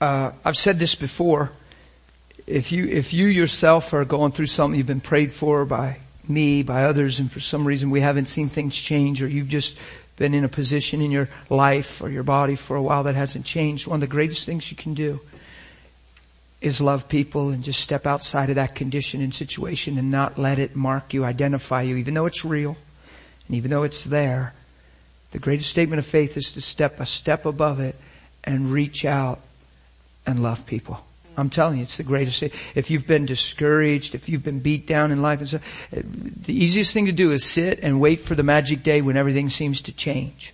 I've said this before. If you yourself are going through something, you've been prayed for by me, by others, and for some reason we haven't seen things change, or you've just been in a position in your life or your body for a while that hasn't changed, one of the greatest things you can do is love people and just step outside of that condition and situation and not let it mark you, identify you, even though it's real and even though it's there. The greatest statement of faith is to step a step above it and reach out and love people. I'm telling you, it's the greatest thing. If you've been discouraged, if you've been beat down in life and stuff, the easiest thing to do is sit and wait for the magic day when everything seems to change.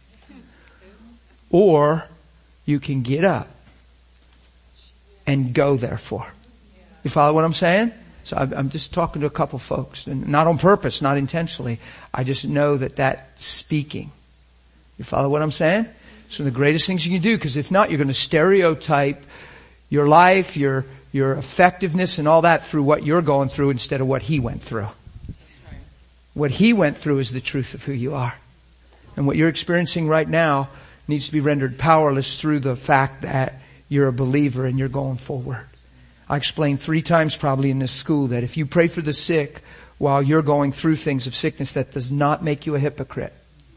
Or you can get up and go therefore. You follow what I'm saying? So I'm just talking to a couple folks, and not on purpose, not intentionally. I just know that that's speaking. You follow what I'm saying? So the greatest things you can do, because if not, you're going to stereotype your life, your effectiveness and all that through what you're going through instead of what he went through. What he went through is the truth of who you are. And what you're experiencing right now needs to be rendered powerless through the fact that you're a believer and you're going forward. I explained 3 times probably in this school that if you pray for the sick while you're going through things of sickness, that does not make you a hypocrite.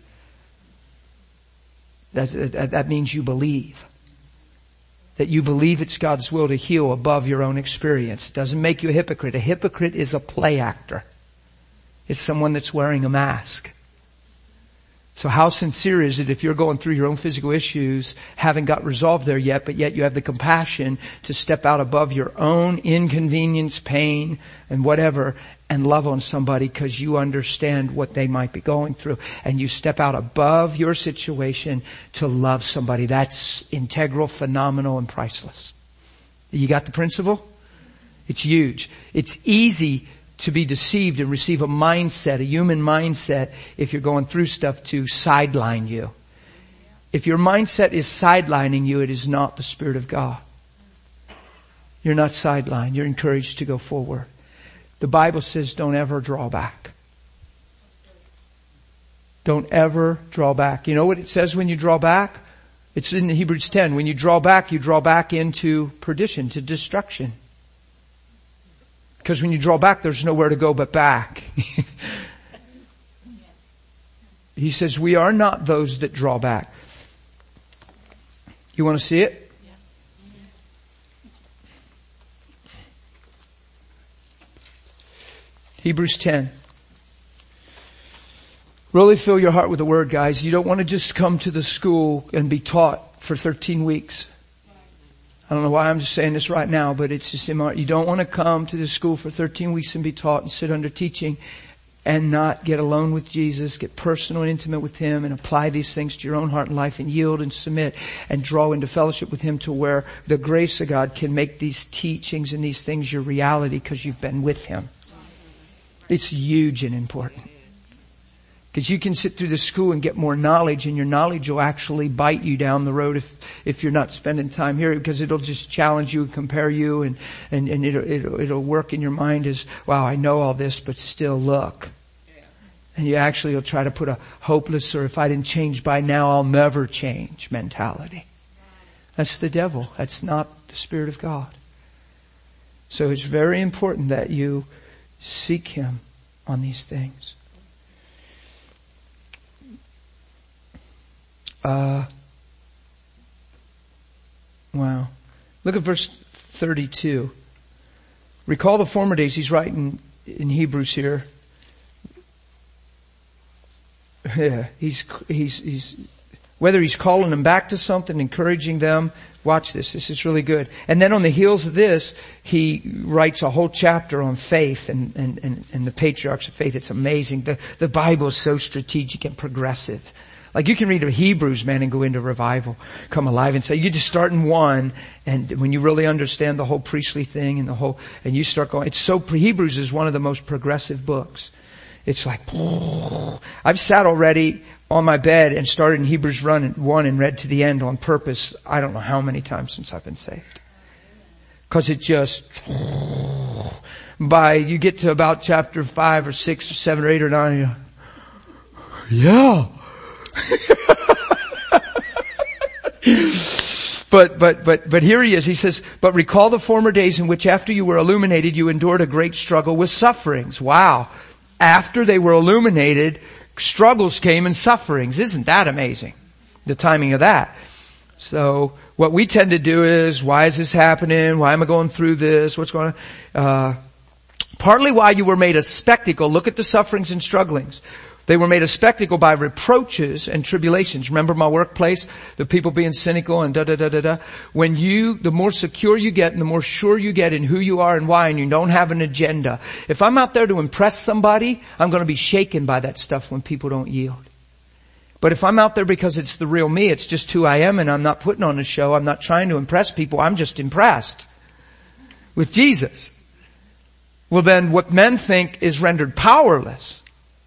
That means you believe. That you believe it's God's will to heal above your own experience. It doesn't make you a hypocrite. A hypocrite is a play actor. It's someone that's wearing a mask. So how sincere is it if you're going through your own physical issues, haven't got resolved there yet, but yet you have the compassion to step out above your own inconvenience, pain, and whatever, and love on somebody because you understand what they might be going through. And you step out above your situation to love somebody. That's integral, phenomenal, and priceless. You got the principle? It's huge. It's easy to be deceived and receive a mindset, a human mindset, if you're going through stuff, to sideline you. If your mindset is sidelining you, it is not the Spirit of God. You're not sidelined. You're encouraged to go forward. The Bible says don't ever draw back. Don't ever draw back. You know what it says when you draw back? It's in Hebrews 10. When you draw back into perdition, to destruction. Because when you draw back, there's nowhere to go but back. He says, we are not those that draw back. You want to see it? Hebrews 10. Really fill your heart with the Word, guys. You don't want to just come to the school and be taught for 13 weeks. I don't know why I'm just saying this right now, but it's just in my heart. You don't want to come to the school for 13 weeks and be taught and sit under teaching and not get alone with Jesus, get personal and intimate with Him, and apply these things to your own heart and life, and yield and submit and draw into fellowship with Him to where the grace of God can make these teachings and these things your reality because you've been with Him. It's huge and important. Because you can sit through the school and get more knowledge, and your knowledge will actually bite you down the road if you're not spending time here, because it'll just challenge you and compare you, and it'll work in your mind as, wow, I know all this, but still look. And you actually will try to put a hopeless, or if I didn't change by now, I'll never change mentality. That's the devil. That's not the Spirit of God. So it's very important that you seek Him on these things. Wow. Look at verse 32. Recall the former days. He's writing in Hebrews here. Yeah, he's whether he's calling them back to something, encouraging them. Watch this. This is really good. And then on the heels of this, he writes a whole chapter on faith and the patriarchs of faith. It's amazing. The Bible is so strategic and progressive. Like you can read Hebrews, man, and go into revival, come alive and say, you just start in one, and when you really understand the whole priestly thing and you start going, Hebrews is one of the most progressive books. It's like, I've sat already on my bed and started in Hebrews 1 and read to the end on purpose. I don't know how many times since I've been saved. Cause it just, you get to about chapter 5 or 6 or 7 or 8 or 9, yeah. But here he is. He says, but recall the former days in which after you were illuminated, you endured a great struggle with sufferings. Wow. After they were illuminated, struggles came and sufferings. Isn't that amazing? The timing of that. So what we tend to do is, why is this happening? Why am I going through this? What's going on? Partly why you were made a spectacle. Look at the sufferings and strugglings. They were made a spectacle by reproaches and tribulations. Remember my workplace? The people being cynical and da-da-da-da-da. The more secure you get and the more sure you get in who you are and why, and you don't have an agenda. If I'm out there to impress somebody, I'm going to be shaken by that stuff when people don't yield. But if I'm out there because it's the real me, it's just who I am, and I'm not putting on a show, I'm not trying to impress people, I'm just impressed with Jesus. Well then, what men think is rendered powerless.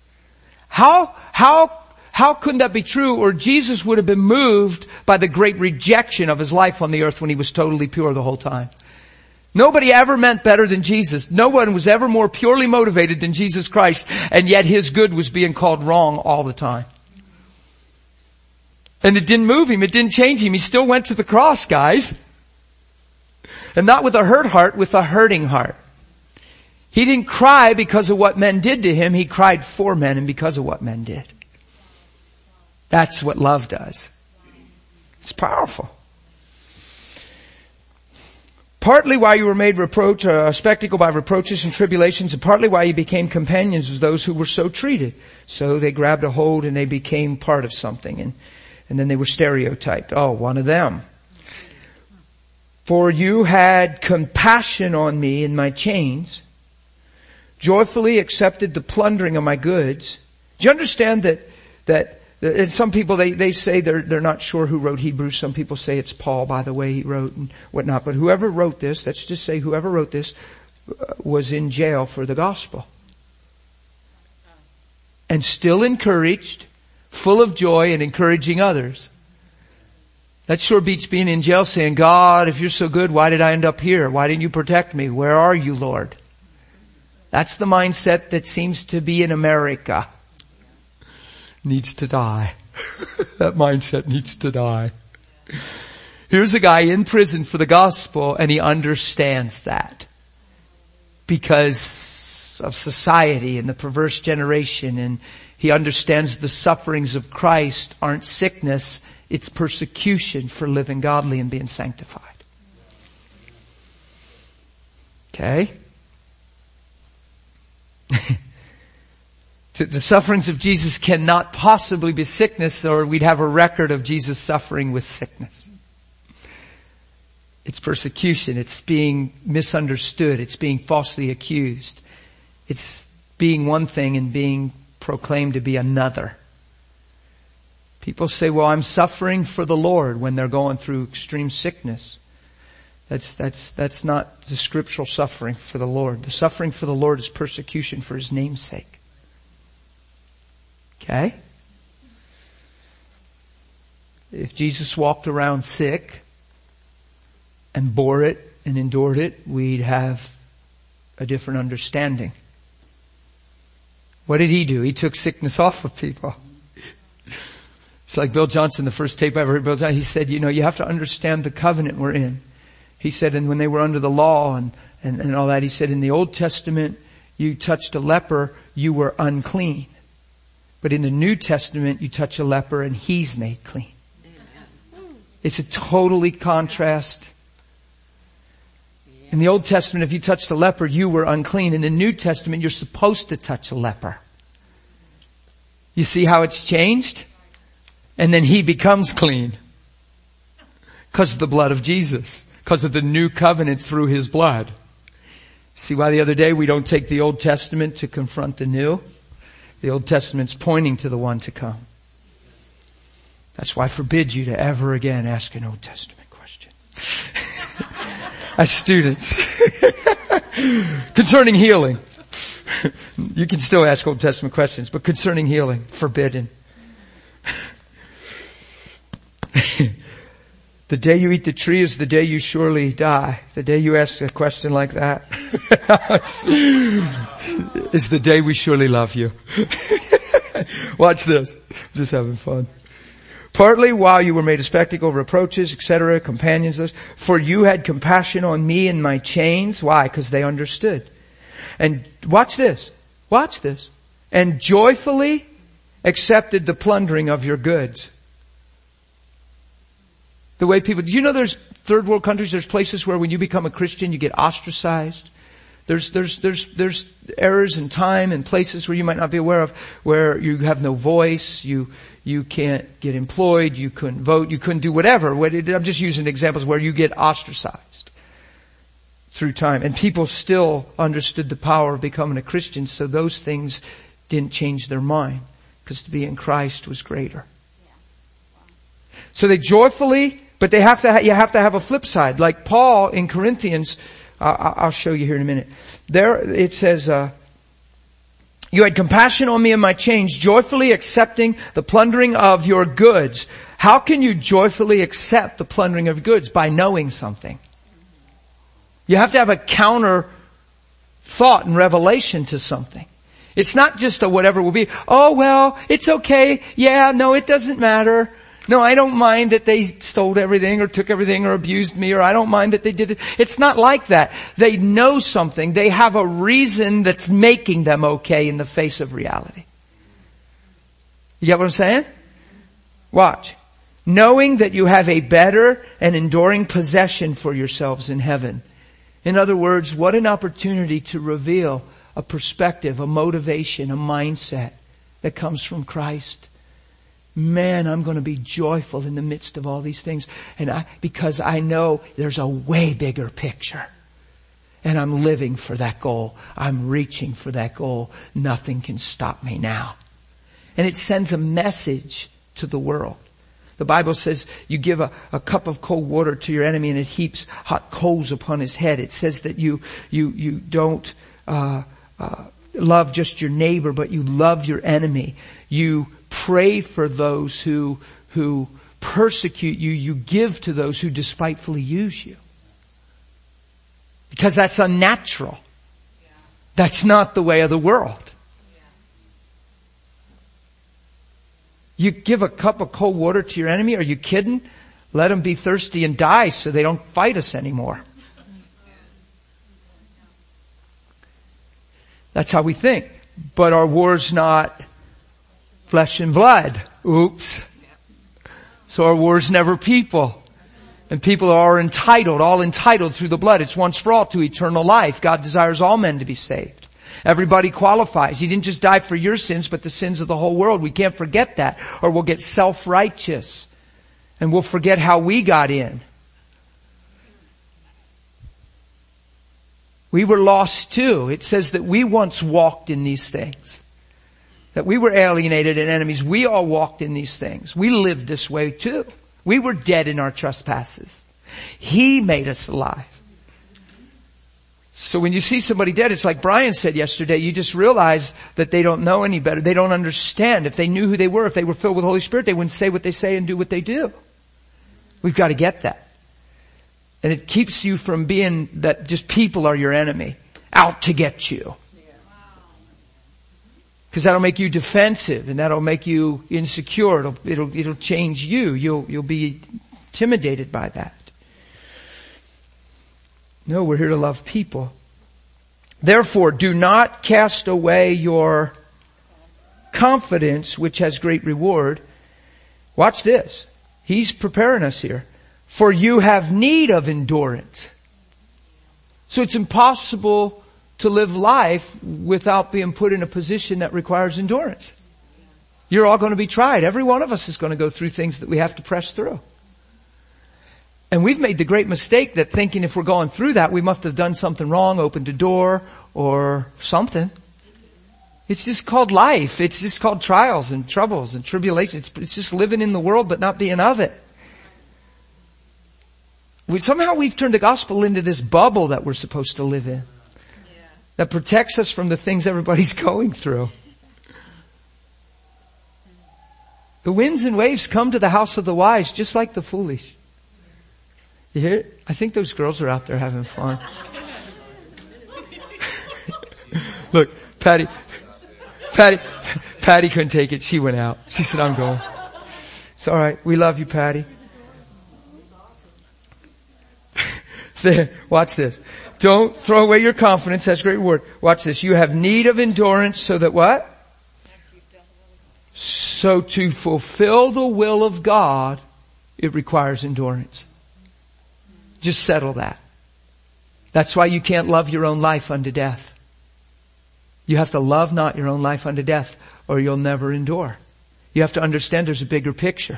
How couldn't that be true? Or Jesus would have been moved by the great rejection of his life on the earth when he was totally pure the whole time. Nobody ever meant better than Jesus. No one was ever more purely motivated than Jesus Christ, and yet his good was being called wrong all the time. And it didn't move him, it didn't change him. He still went to the cross, guys. And not with a hurt heart, with a hurting heart. He didn't cry because of what men did to him. He cried for men and because of what men did. That's what love does. It's powerful. Partly why you were made a spectacle by reproaches and tribulations, and partly why you became companions of those who were so treated. So they grabbed a hold and they became part of something, and then they were stereotyped. Oh, one of them. For you had compassion on me in my chains, joyfully accepted the plundering of my goods. Do you understand that and some people, they say they're not sure who wrote Hebrews. Some people say it's Paul, by the way he wrote and whatnot. But whoever wrote this, let's just say whoever wrote this was in jail for the gospel. And still encouraged, full of joy and encouraging others. That sure beats being in jail saying, God, if you're so good, why did I end up here? Why didn't you protect me? Where are you, Lord? That's the mindset that seems to be in America. Needs to die. That mindset needs to die. Here's a guy in prison for the gospel, and he understands that. Because of society and the perverse generation, and he understands the sufferings of Christ aren't sickness, it's persecution for living godly and being sanctified. Okay? The sufferings of Jesus cannot possibly be sickness, or we'd have a record of Jesus suffering with sickness. It's persecution. It's being misunderstood. It's being falsely accused. It's being one thing and being proclaimed to be another. People say, well, I'm suffering for the Lord when they're going through extreme sickness. That's not the scriptural suffering for the Lord. The suffering for the Lord is persecution for His name's sake. Okay? If Jesus walked around sick and bore it and endured it, we'd have a different understanding. What did He do? He took sickness off of people. It's like Bill Johnson, the first tape I ever heard Bill Johnson, he said, you have to understand the covenant we're in. He said, and when they were under the law and all that, he said, in the Old Testament, you touched a leper, you were unclean. But in the New Testament, you touch a leper and he's made clean. It's a totally contrast. In the Old Testament, if you touched a leper, you were unclean. In the New Testament, you're supposed to touch a leper. You see how it's changed? And then he becomes clean. Because of the blood of Jesus. Because of the new covenant through His blood. See why the other day we don't take the Old Testament to confront the new? The Old Testament's pointing to the one to come. That's why I forbid you to ever again ask an Old Testament question. As students. Concerning healing. You can still ask Old Testament questions, but concerning healing, forbidden. The day you eat the tree is the day you surely die. The day you ask a question like that is the day we surely love you. Watch this. I'm just having fun. Partly while you were made a spectacle of reproaches, etc., companions, for you had compassion on me in my chains. Why? Because they understood. And watch this. Watch this. And joyfully accepted the plundering of your goods. The way people, do you know there's third world countries, there's places where when you become a Christian, you get ostracized. There's errors in time and places where you might not be aware of, where you have no voice, you can't get employed, you couldn't vote, you couldn't do whatever. I'm just using examples where you get ostracized through time. And people still understood the power of becoming a Christian, so those things didn't change their mind, because to be in Christ was greater. So they joyfully, but you have to have a flip side. Like Paul in Corinthians, I'll show you here in a minute. There it says, you had compassion on me in my chains, joyfully accepting the plundering of your goods. How can you joyfully accept the plundering of goods? By knowing something. You have to have a counter thought and revelation to something. It's not just a whatever will be. Oh, well, it's okay. Yeah, no, it doesn't matter. No, I don't mind that they stole everything or took everything or abused me, or I don't mind that they did it. It's not like that. They know something. They have a reason that's making them okay in the face of reality. You get what I'm saying? Watch. Knowing that you have a better and enduring possession for yourselves in heaven. In other words, what an opportunity to reveal a perspective, a motivation, a mindset that comes from Christ. Man, I'm going to be joyful in the midst of all these things. Because I know there's a way bigger picture. And I'm living for that goal. I'm reaching for that goal. Nothing can stop me now. And it sends a message to the world. The Bible says you give a cup of cold water to your enemy and it heaps hot coals upon his head. It says that you don't love just your neighbor, but you love your enemy. You pray for those who persecute you. You give to those who despitefully use you. Because that's unnatural. That's not the way of the world. You give a cup of cold water to your enemy? Are you kidding? Let them be thirsty and die so they don't fight us anymore. That's how we think. But our war's not flesh and blood. Oops. So our war's never people. And people are all entitled through the blood. It's once for all to eternal life. God desires all men to be saved. Everybody qualifies. He didn't just die for your sins, but the sins of the whole world. We can't forget that, or we'll get self-righteous. And we'll forget how we got in. We were lost too. It says that we once walked in these things. That we were alienated and enemies. We all walked in these things. We lived this way too. We were dead in our trespasses. He made us alive. So when you see somebody dead, it's like Brian said yesterday, you just realize that they don't know any better. They don't understand. If they knew who they were, if they were filled with the Holy Spirit, they wouldn't say what they say and do what they do. We've got to get that. And it keeps you from being that just people are your enemy, out to get you. Because that'll make you defensive and that'll make you insecure. It'll change you. You'll be intimidated by that. No, we're here to love people. Therefore, do not cast away your confidence, which has great reward. Watch this. He's preparing us here. For you have need of endurance. So it's impossible to live life without being put in a position that requires endurance. You're all going to be tried. Every one of us is going to go through things that we have to press through. And we've made the great mistake that thinking if we're going through that, we must have done something wrong, opened a door, or something. It's just called life. It's just called trials and troubles and tribulations. It's just living in the world but not being of it. Somehow we've turned the gospel into this bubble that we're supposed to live in. That protects us from the things everybody's going through. The winds and waves come to the house of the wise just like the foolish. You hear it? I think those girls are out there having fun. Look, Patty couldn't take it. She went out. She said, I'm going. It's all right. We love you, Patty. There, watch this. Don't throw away your confidence. That's a great word. Watch this. You have need of endurance so that what? So to fulfill the will of God, it requires endurance. Just settle that. That's why you can't love your own life unto death. You have to love not your own life unto death, or you'll never endure. You have to understand there's a bigger picture.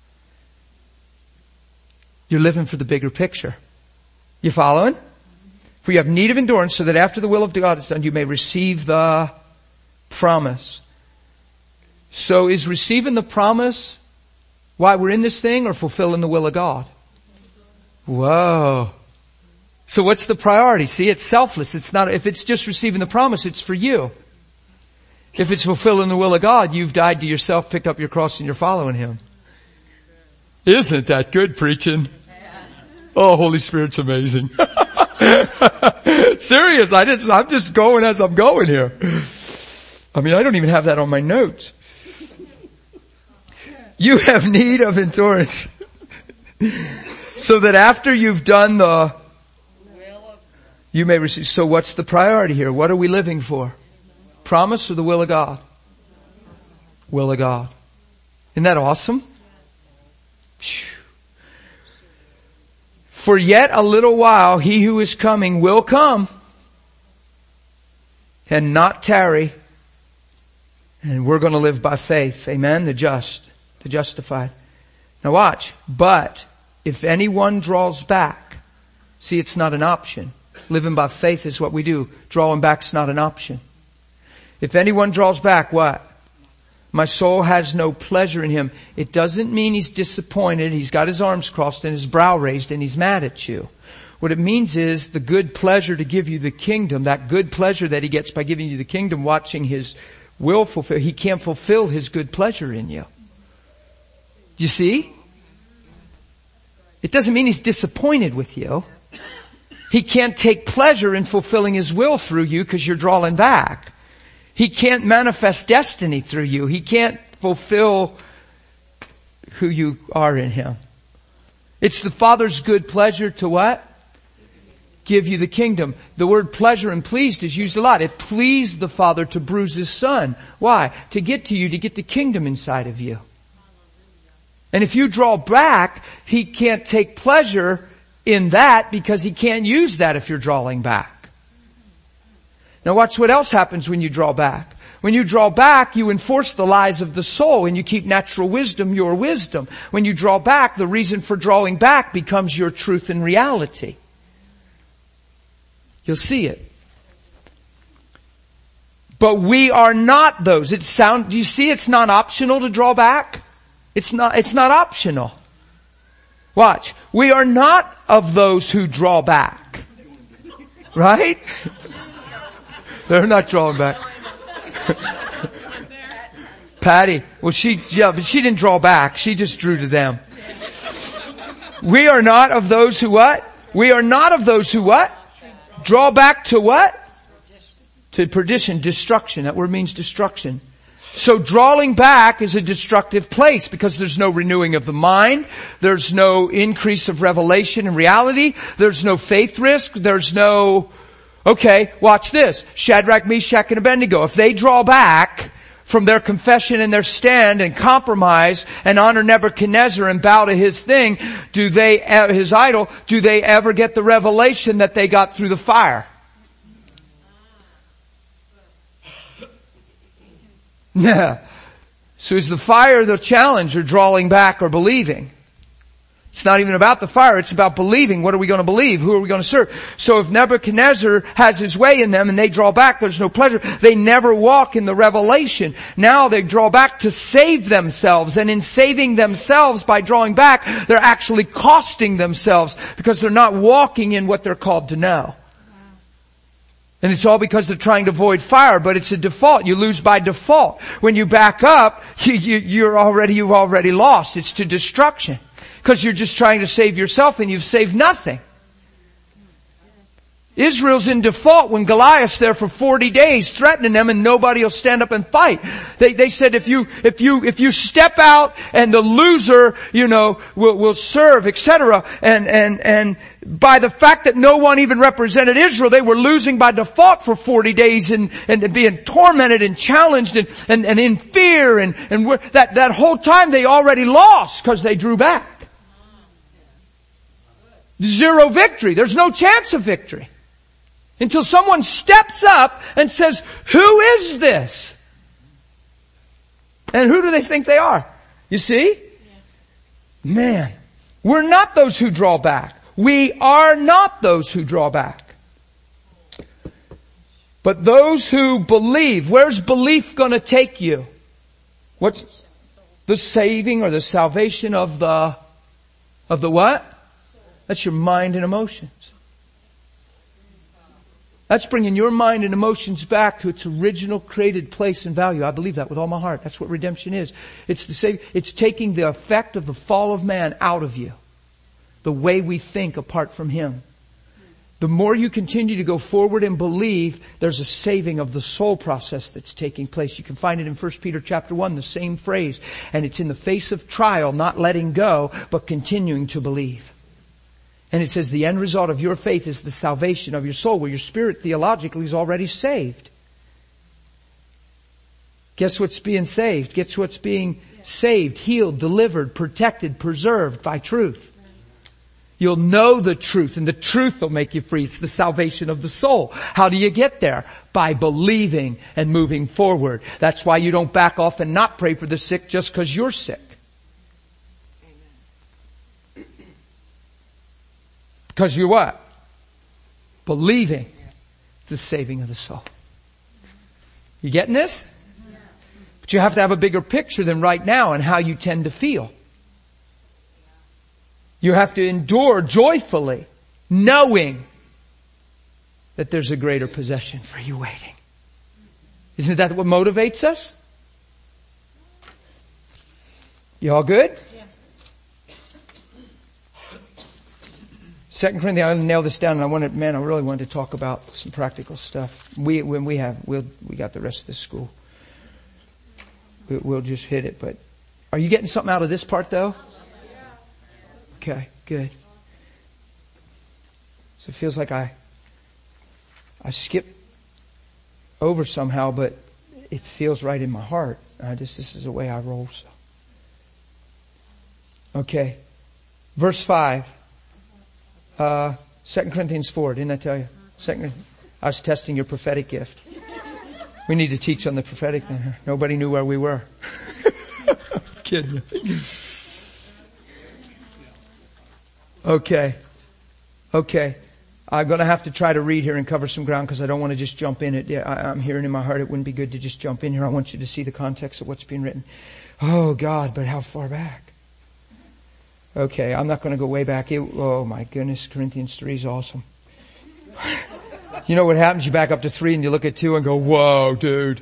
You're living for the bigger picture. You following? For you have need of endurance so that after the will of God is done, you may receive the promise. So is receiving the promise why we're in this thing, or fulfilling the will of God? Whoa. So what's the priority? See, it's selfless. It's not, if it's just receiving the promise, it's for you. If it's fulfilling the will of God, you've died to yourself, picked up your cross, and you're following Him. Isn't that good preaching? Oh, Holy Spirit's amazing. Serious, I'm just going as I'm going here. I mean, I don't even have that on my notes. You have need of endurance. So that after you've done the, you may receive. So what's the priority here? What are we living for? Promise or the will of God? Will of God. Isn't that awesome? For yet a little while he who is coming will come and not tarry. And we're going to live by faith. Amen. The just, the justified. Now watch. But if anyone draws back, see, it's not an option. Living by faith is what we do. Drawing back's not an option. If anyone draws back, what? My soul has no pleasure in him. It doesn't mean he's disappointed. He's got his arms crossed and his brow raised and he's mad at you. What it means is the good pleasure to give you the kingdom, that good pleasure that he gets by giving you the kingdom, watching his will fulfill. He can't fulfill his good pleasure in you. Do you see? It doesn't mean he's disappointed with you. He can't take pleasure in fulfilling his will through you because you're drawing back. He can't manifest destiny through you. He can't fulfill who you are in him. It's the Father's good pleasure to what? Give you the kingdom. The word pleasure and pleased is used a lot. It pleased the Father to bruise his Son. Why? To get to you, to get the kingdom inside of you. And if you draw back, he can't take pleasure in that because he can't use that if you're drawing back. Now watch what else happens when you draw back. When you draw back, you enforce the lies of the soul and you keep natural wisdom your wisdom. When you draw back, the reason for drawing back becomes your truth and reality. You'll see it. But we are not those. Do you see it's not optional to draw back? It's not optional. Watch. We are not of those who draw back. Right? They're not drawing back. Patty, well but she didn't draw back. She just drew to them. We are not of those who what? We are not of those who what? Draw back to what? To perdition, destruction. That word means destruction. So drawing back is a destructive place because there's no renewing of the mind. There's no increase of revelation and reality. There's no faith risk. There's no, okay, watch this. Shadrach, Meshach, and Abednego. If they draw back from their confession and their stand and compromise and honor Nebuchadnezzar and bow to his thing, his idol, do they ever get the revelation that they got through the fire? Yeah. So is the fire the challenge or drawing back or believing? It's not even about the fire. It's about believing. What are we going to believe? Who are we going to serve? So if Nebuchadnezzar has his way in them and they draw back, there's no pleasure. They never walk in the revelation. Now they draw back to save themselves. And in saving themselves by drawing back, they're actually costing themselves because they're not walking in what they're called to know. And it's all because they're trying to avoid fire, but it's a default. You lose by default. When you back up, you've already lost. It's to destruction. Because you're just trying to save yourself and you've saved nothing. Israel's in default when Goliath's there for 40 days threatening them and nobody will stand up and fight. They said if you step out and the loser, will serve, etc. And by the fact that no one even represented Israel, they were losing by default for 40 days and being tormented and challenged and in fear and that whole time they already lost because they drew back. Zero victory. There's no chance of victory. Until someone steps up and says, who is this? And who do they think they are? You see? Man, we're not those who draw back. We are not those who draw back. But those who believe. Where's belief going to take you? What's the saving or the salvation of the what? That's your mind and emotions. That's bringing your mind and emotions back to its original created place and value. I believe that with all my heart. That's what redemption is. It's taking the effect of the fall of man out of you. The way we think apart from Him. The more you continue to go forward and believe, there's a saving of the soul process that's taking place. You can find it in 1 Peter chapter 1, the same phrase. And it's in the face of trial, not letting go, but continuing to believe. And it says the end result of your faith is the salvation of your soul, where your spirit theologically is already saved. Guess what's being saved? Guess what's being saved, healed, delivered, protected, preserved by truth. You'll know the truth and the truth will make you free. It's the salvation of the soul. How do you get there? By believing and moving forward. That's why you don't back off and not pray for the sick just because you're sick. Because you're what? Believing the saving of the soul. You getting this? But you have to have a bigger picture than right now and how you tend to feel. You have to endure joyfully, knowing that there's a greater possession for you waiting. Isn't that what motivates us? You all good? 2 Corinthians, I nailed this down and I really wanted to talk about some practical stuff. We got the rest of this school. We'll just hit it, but are you getting something out of this part though? Okay, good. So it feels like I skipped over somehow, but it feels right in my heart. This is the way I roll, so. Okay. Verse 5. 2 Corinthians 4, didn't I tell you? I was testing your prophetic gift. We need to teach on the prophetic. Nobody knew where we were. I'm kidding you. Okay. I'm going to have to try to read here and cover some ground because I don't want to just jump in it. Yeah, I'm hearing in my heart it wouldn't be good to just jump in here. I want you to see the context of what's being written. Oh God, but how far back? Okay, I'm not going to go way back. Oh my goodness, Corinthians 3 is awesome. You know what happens? You back up to 3 and you look at 2 and go, whoa, dude.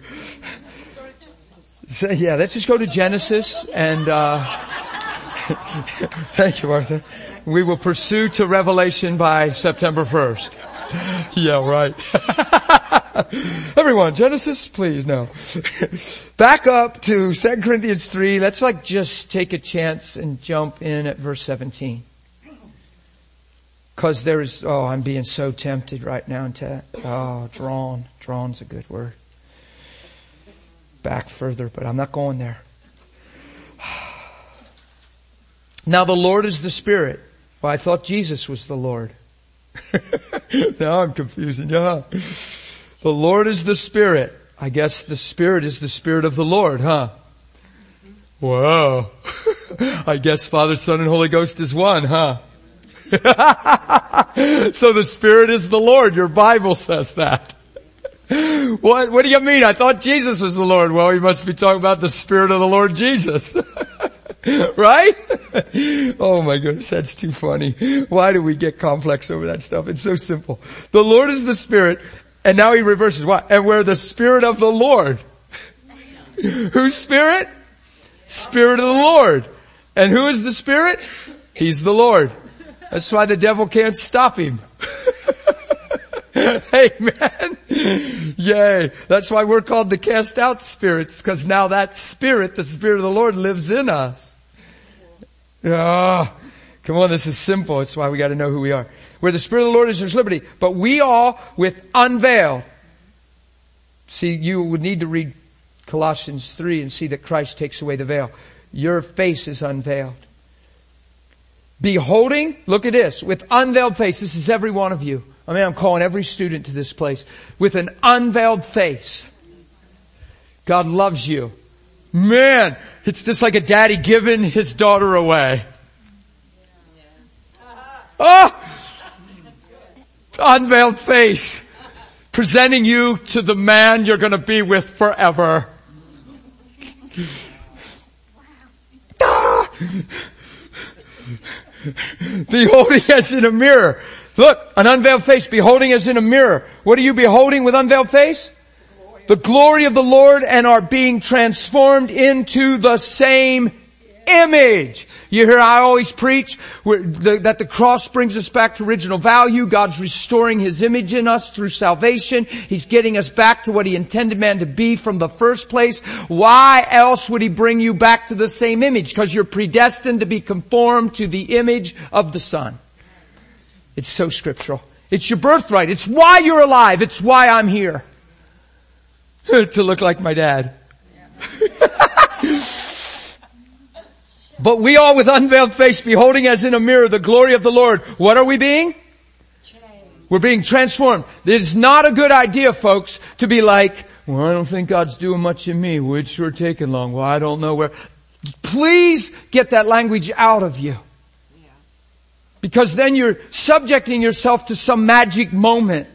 So, yeah, let's just go to Genesis and, thank you, Arthur. We will pursue to Revelation by September 1st. Yeah, right. Everyone, Genesis, please, no. Back up to 2 Corinthians 3. Let's just take a chance and jump in at verse 17. Cause I'm being so tempted right now drawn's a good word. Back further, but I'm not going there. Now the Lord is the Spirit. Well, I thought Jesus was the Lord. Now I'm confusing you, huh? The Lord is the Spirit. I guess the Spirit is the Spirit of the Lord, huh? Whoa. I guess Father, Son, and Holy Ghost is one, huh? So the Spirit is the Lord. Your Bible says that. What do you mean? I thought Jesus was the Lord. Well, you must be talking about the Spirit of the Lord Jesus. Right? Oh my goodness, that's too funny. Why do we get complex over that stuff? It's so simple. The Lord is the Spirit, and now he reverses what? And where the Spirit of the Lord. Whose Spirit? Spirit of the Lord. And who is the Spirit? He's the Lord. That's why the devil can't stop him. Amen. Yay. That's why we're called to cast out spirits, because now that spirit, the Spirit of the Lord, lives in us. Oh, come on, this is simple. It's why we got to know who we are. Where the Spirit of the Lord is, there's liberty. But we all with unveiled. See, you would need to read Colossians 3 and see that Christ takes away the veil. Your face is unveiled. Beholding, look at this, with unveiled face. This is every one of you. I mean, I'm calling every student to this place. With an unveiled face. God loves you. Man, it's just like a daddy giving his daughter away. Oh! Unveiled face. Presenting you to the man you're going to be with forever. Beholding as in a mirror. Look, an unveiled face, beholding as in a mirror. What are you beholding with unveiled face? The glory of the Lord, and are being transformed into the same image. You hear I always preach that the cross brings us back to original value. God's restoring His image in us through salvation. He's getting us back to what He intended man to be from the first place. Why else would He bring you back to the same image? Because you're predestined to be conformed to the image of the Son. It's so scriptural. It's your birthright. It's why you're alive. It's why I'm here. To look like my dad. But we all with unveiled face, beholding as in a mirror the glory of the Lord. What are we being? We're being transformed. It is not a good idea, folks, to be like, well, I don't think God's doing much in me. Well, it's sure taking long. Well, I don't know where. Please get that language out of you. Because then you're subjecting yourself to some magic moment.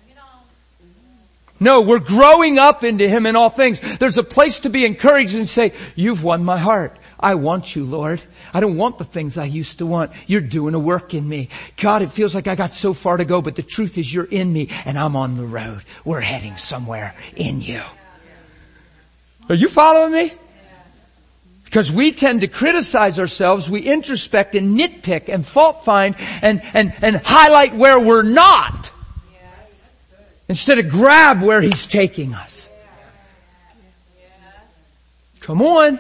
No, we're growing up into Him in all things. There's a place to be encouraged and say, you've won my heart. I want you, Lord. I don't want the things I used to want. You're doing a work in me. God, it feels like I got so far to go, but the truth is you're in me and I'm on the road. We're heading somewhere in you. Are you following me? Because we tend to criticize ourselves, we introspect and nitpick and fault find and highlight where we're not. Instead of grab where He's taking us. Come on.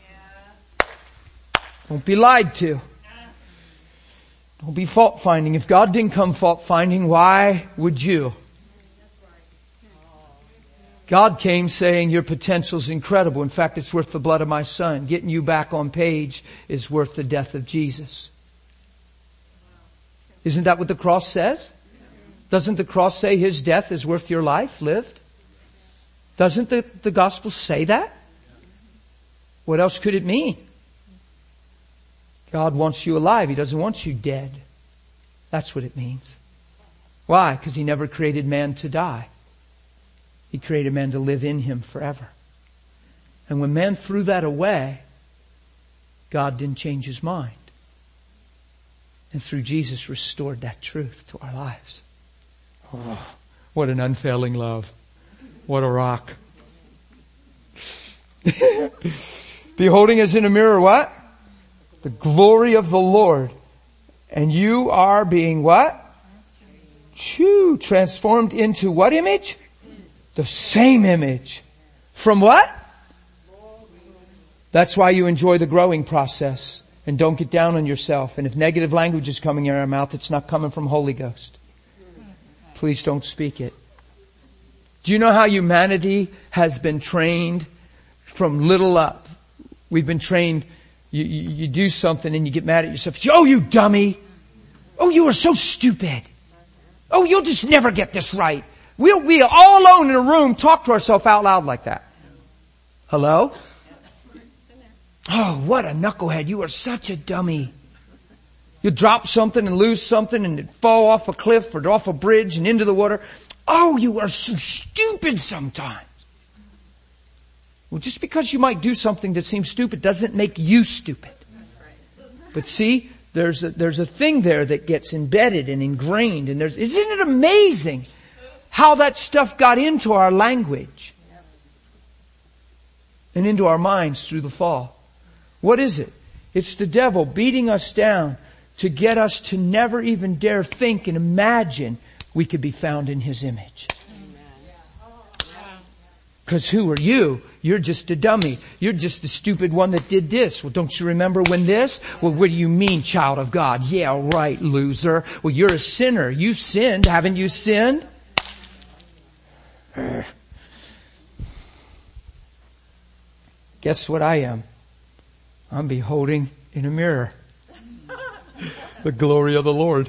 Don't be lied to. Don't be fault finding. If God didn't come fault finding, why would you? God came saying your potential's incredible. In fact, it's worth the blood of my Son. Getting you back on page is worth the death of Jesus. Isn't that what the cross says? Doesn't the cross say His death is worth your life lived? Doesn't the gospel say that? What else could it mean? God wants you alive. He doesn't want you dead. That's what it means. Why? Because He never created man to die. He created man to live in Him forever. And when man threw that away, God didn't change His mind. And through Jesus restored that truth to our lives. Oh, what an unfailing love. What a rock. Beholding as in a mirror what? The glory of the Lord. And you are being what? Transformed into what image? The same image. From what? That's why you enjoy the growing process. And don't get down on yourself. And if negative language is coming in our mouth, it's not coming from Holy Ghost. Please don't speak it. Do you know how humanity has been trained from little up? We've been trained, you do something and you get mad at yourself. Oh, you dummy. Oh, you are so stupid. Oh, you'll just never get this right. We'll be all alone in a room, talk to ourselves out loud like that. Hello? Oh, what a knucklehead. You are such a dummy. You drop something and lose something and fall off a cliff or off a bridge and into the water. Oh, you are so stupid sometimes. Well, just because you might do something that seems stupid doesn't make you stupid. But see, there's a thing there that gets embedded and ingrained, and isn't it amazing how that stuff got into our language and into our minds through the fall? What is it? It's the devil beating us down to get us to never even dare think and imagine we could be found in His image. Because who are you? You're just a dummy. You're just the stupid one that did this. Well, don't you remember when this? Well, what do you mean, child of God? Yeah, right, loser. Well, you're a sinner. You sinned. Haven't you sinned? Guess what I am? I'm beholding in a mirror the glory of the Lord.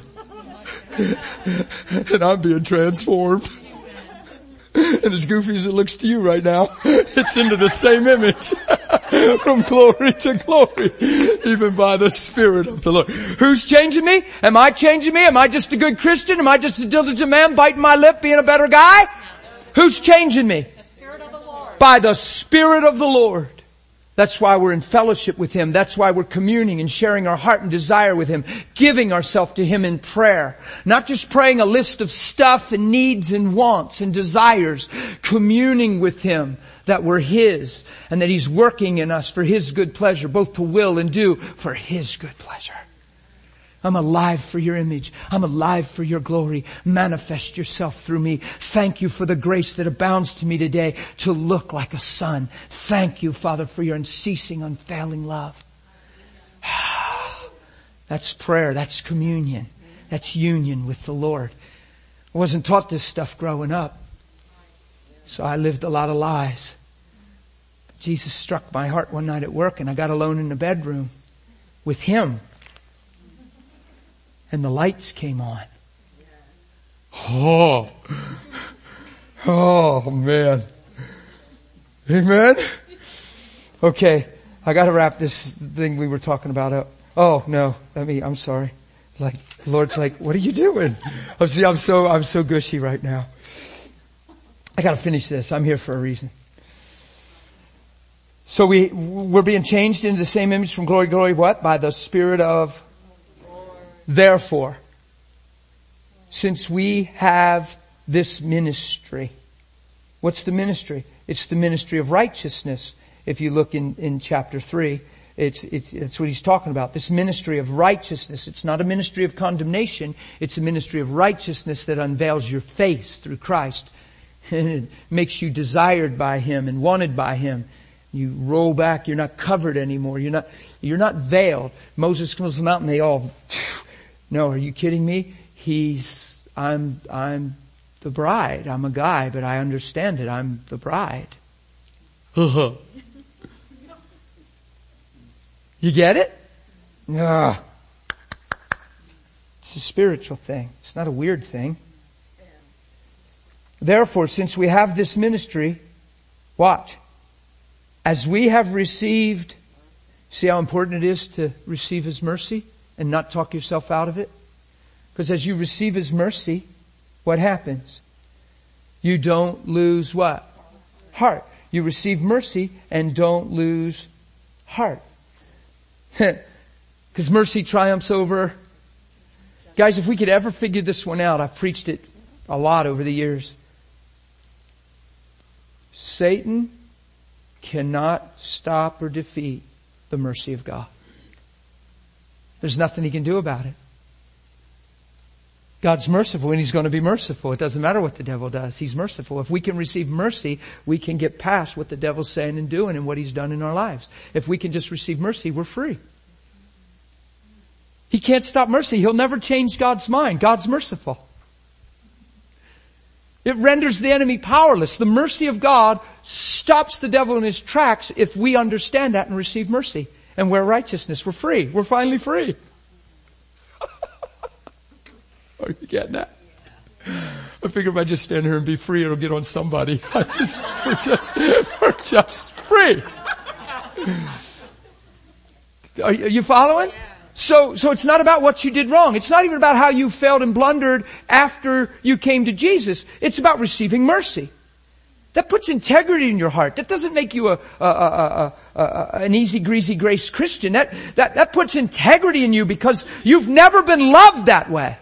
And I'm being transformed. And as goofy as it looks to you right now, it's into the same image. From glory to glory. Even by the Spirit of the Lord. Who's changing me? Am I changing me? Am I just a good Christian? Am I just a diligent man biting my lip, being a better guy? Who's changing me? The Spirit of the Lord. By the Spirit of the Lord. That's why we're in fellowship with Him. That's why we're communing and sharing our heart and desire with Him. Giving ourselves to Him in prayer. Not just praying a list of stuff and needs and wants and desires. Communing with Him that we're His and that He's working in us for His good pleasure, both to will and do for His good pleasure. I'm alive for your image. I'm alive for your glory. Manifest yourself through me. Thank you for the grace that abounds to me today to look like a son. Thank you, Father, for your unceasing, unfailing love. That's prayer. That's communion. That's union with the Lord. I wasn't taught this stuff growing up. So I lived a lot of lies. Jesus struck my heart one night at work and I got alone in the bedroom with Him. And the lights came on. Oh man. Amen. Okay. I gotta wrap this thing we were talking about up. Oh no. I'm sorry. Like, the Lord's like, what are you doing? I'm so gushy right now. I gotta finish this. I'm here for a reason. So we're being changed into the same image from glory to glory, what? By the Spirit of... Therefore, since we have this ministry, what's the ministry? It's the ministry of righteousness. If you look in chapter 3, it's what he's talking about. This ministry of righteousness. It's not a ministry of condemnation. It's a ministry of righteousness that unveils your face through Christ. And it makes you desired by Him and wanted by Him. You roll back. You're not covered anymore. You're not veiled. Moses comes on the mountain. They all... No, are you kidding me? I'm the bride. I'm a guy, but I understand it. I'm the bride. You get it? It's a spiritual thing. It's not a weird thing. Therefore, since we have this ministry, watch. As we have received, see how important it is to receive His mercy? And not talk yourself out of it? Because as you receive His mercy, what happens? You don't lose what? Heart. You receive mercy and don't lose heart. Because mercy triumphs over... Guys, if we could ever figure this one out, I've preached it a lot over the years. Satan cannot stop or defeat the mercy of God. There's nothing he can do about it. God's merciful and He's going to be merciful. It doesn't matter what the devil does. He's merciful. If we can receive mercy, we can get past what the devil's saying and doing and what he's done in our lives. If we can just receive mercy, we're free. He can't stop mercy. He'll never change God's mind. God's merciful. It renders the enemy powerless. The mercy of God stops the devil in his tracks if we understand that and receive mercy. And we're righteousness. We're free. We're finally free. Are you getting that? I figure if I just stand here and be free, it'll get on somebody. We're just free. Are you following? So it's not about what you did wrong. It's not even about how you failed and blundered after you came to Jesus. It's about receiving mercy. That puts integrity in your heart. That doesn't make you an easy, greasy grace Christian. That puts integrity in you because you've never been loved that way.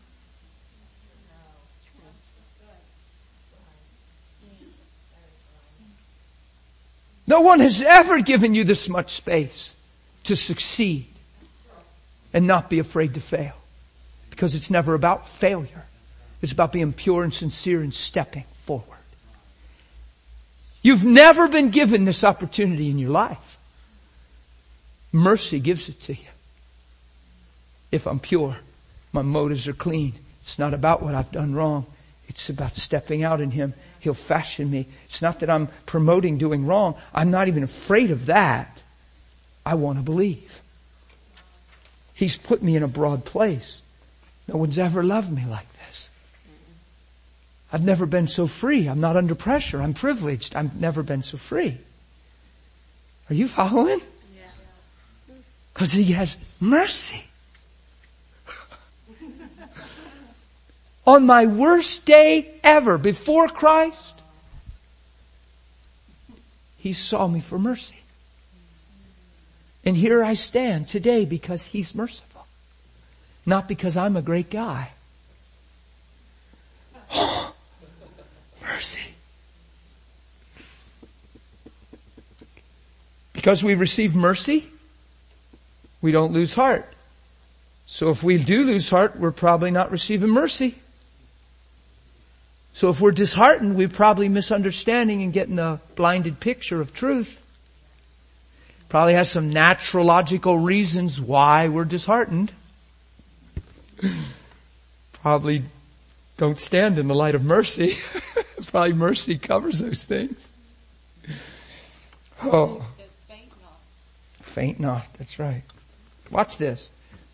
No one has ever given you this much space to succeed and not be afraid to fail. Because it's never about failure. It's about being pure and sincere and stepping forward. You've never been given this opportunity in your life. Mercy gives it to you. If I'm pure, my motives are clean. It's not about what I've done wrong. It's about stepping out in Him. He'll fashion me. It's not that I'm promoting doing wrong. I'm not even afraid of that. I want to believe. He's put me in a broad place. No one's ever loved me like this. I've never been so free. I'm not under pressure. I'm privileged. I've never been so free. Are you following? Because He has mercy. On my worst day ever, before Christ, He saw me for mercy. And here I stand today because He's merciful. Not because I'm a great guy. Oh, mercy. Because we receive mercy, we don't lose heart. So if we do lose heart, we're probably not receiving mercy. So if we're disheartened, we're probably misunderstanding and getting a blinded picture of truth. Probably has some natural, logical reasons why we're disheartened. Probably don't stand in the light of mercy. Probably mercy covers those things. Oh. Faint not, that's right. Watch this.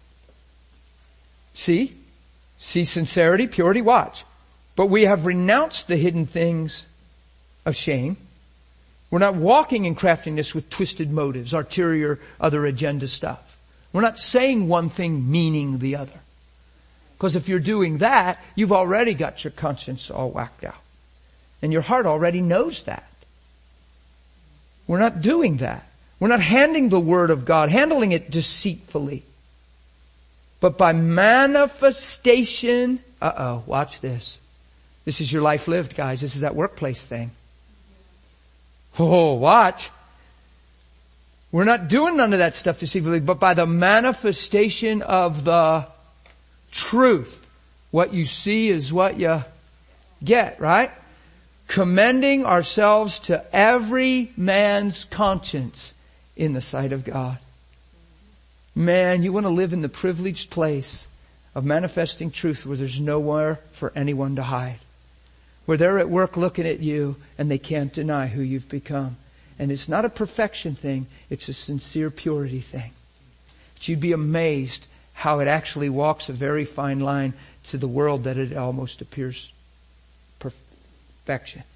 See sincerity, purity, watch. But we have renounced the hidden things of shame. We're not walking in craftiness with twisted motives, ulterior, other agenda stuff. We're not saying one thing meaning the other. Because if you're doing that, you've already got your conscience all whacked out. And your heart already knows that. We're not doing that. We're not handling the Word of God, handling it deceitfully. But by manifestation, watch this. This is your life lived, guys. This is that workplace thing. Oh, watch. We're not doing none of that stuff deceitfully, but by the manifestation of the truth. What you see is what you get, right? Commending ourselves to every man's conscience in the sight of God. Man, you want to live in the privileged place of manifesting truth where there's nowhere for anyone to hide. Where they're at work looking at you and they can't deny who you've become. And it's not a perfection thing, it's a sincere purity thing. But you'd be amazed how it actually walks a very fine line to the world that it almost appears perfection.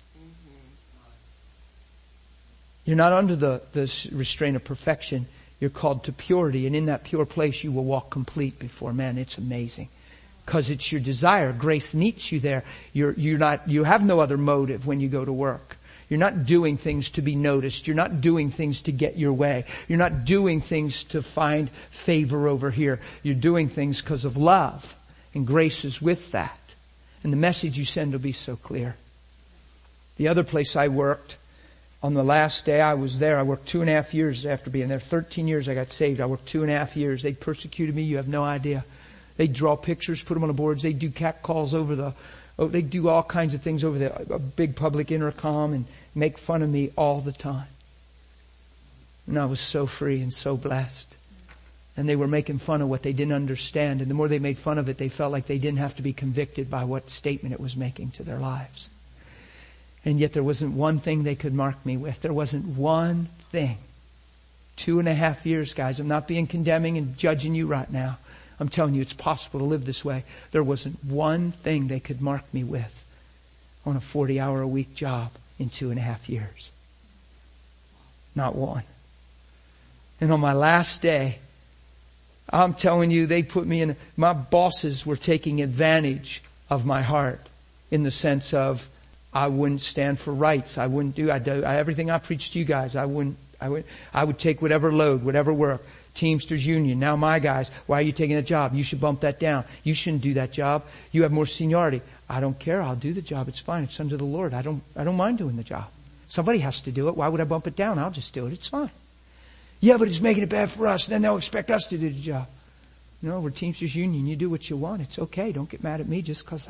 You're not under the restraint of perfection. You're called to purity, and in that pure place you will walk complete before man. It's amazing. Because it's your desire. Grace meets you there. You have no other motive when you go to work. You're not doing things to be noticed. You're not doing things to get your way. You're not doing things to find favor over here. You're doing things because of love. And grace is with that. And the message you send will be so clear. The other place I worked, on the last day I was there, I worked 2.5 years after being there. 13 years I got saved. I worked 2.5 years. They persecuted me. You have no idea. They'd draw pictures, put them on the boards. They'd do cat calls they'd do all kinds of things over a big public intercom and make fun of me all the time. And I was so free and so blessed. And they were making fun of what they didn't understand. And the more they made fun of it, they felt like they didn't have to be convicted by what statement it was making to their lives. And yet there wasn't one thing they could mark me with. There wasn't one thing. 2.5 years, guys. I'm not being condemning and judging you right now. I'm telling you, it's possible to live this way. There wasn't one thing they could mark me with on a 40-hour-a-week job in 2.5 years. Not one. And on my last day, I'm telling you, they put me in, my bosses were taking advantage of my heart in the sense of I wouldn't stand for rights. I wouldn't do everything I preached to you guys. I would take whatever load, whatever work. Teamsters Union, now my guys, why are you taking that job? You should bump that down. You shouldn't do that job. You have more seniority. I don't care. I'll do the job. It's fine. It's under the Lord. I don't mind doing the job. Somebody has to do it. Why would I bump it down? I'll just do it. It's fine. Yeah, but it's making it bad for us. Then they'll expect us to do the job. No, we're Teamsters Union. You do what you want. It's okay. Don't get mad at me just because I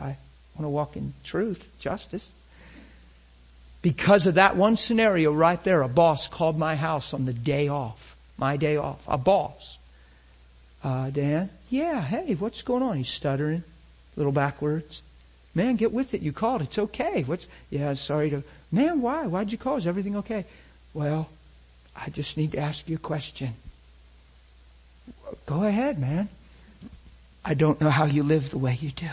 want to walk in truth, justice. Because of that one scenario right there, a boss called my house on the day off. My day off. A boss. Dan? Yeah, hey, what's going on? He's stuttering. A little backwards. Man, get with it. You called. It's okay. Yeah, sorry to... Man, why? Why'd you call? Is everything okay? Well, I just need to ask you a question. Go ahead, man. I don't know how you live the way you do.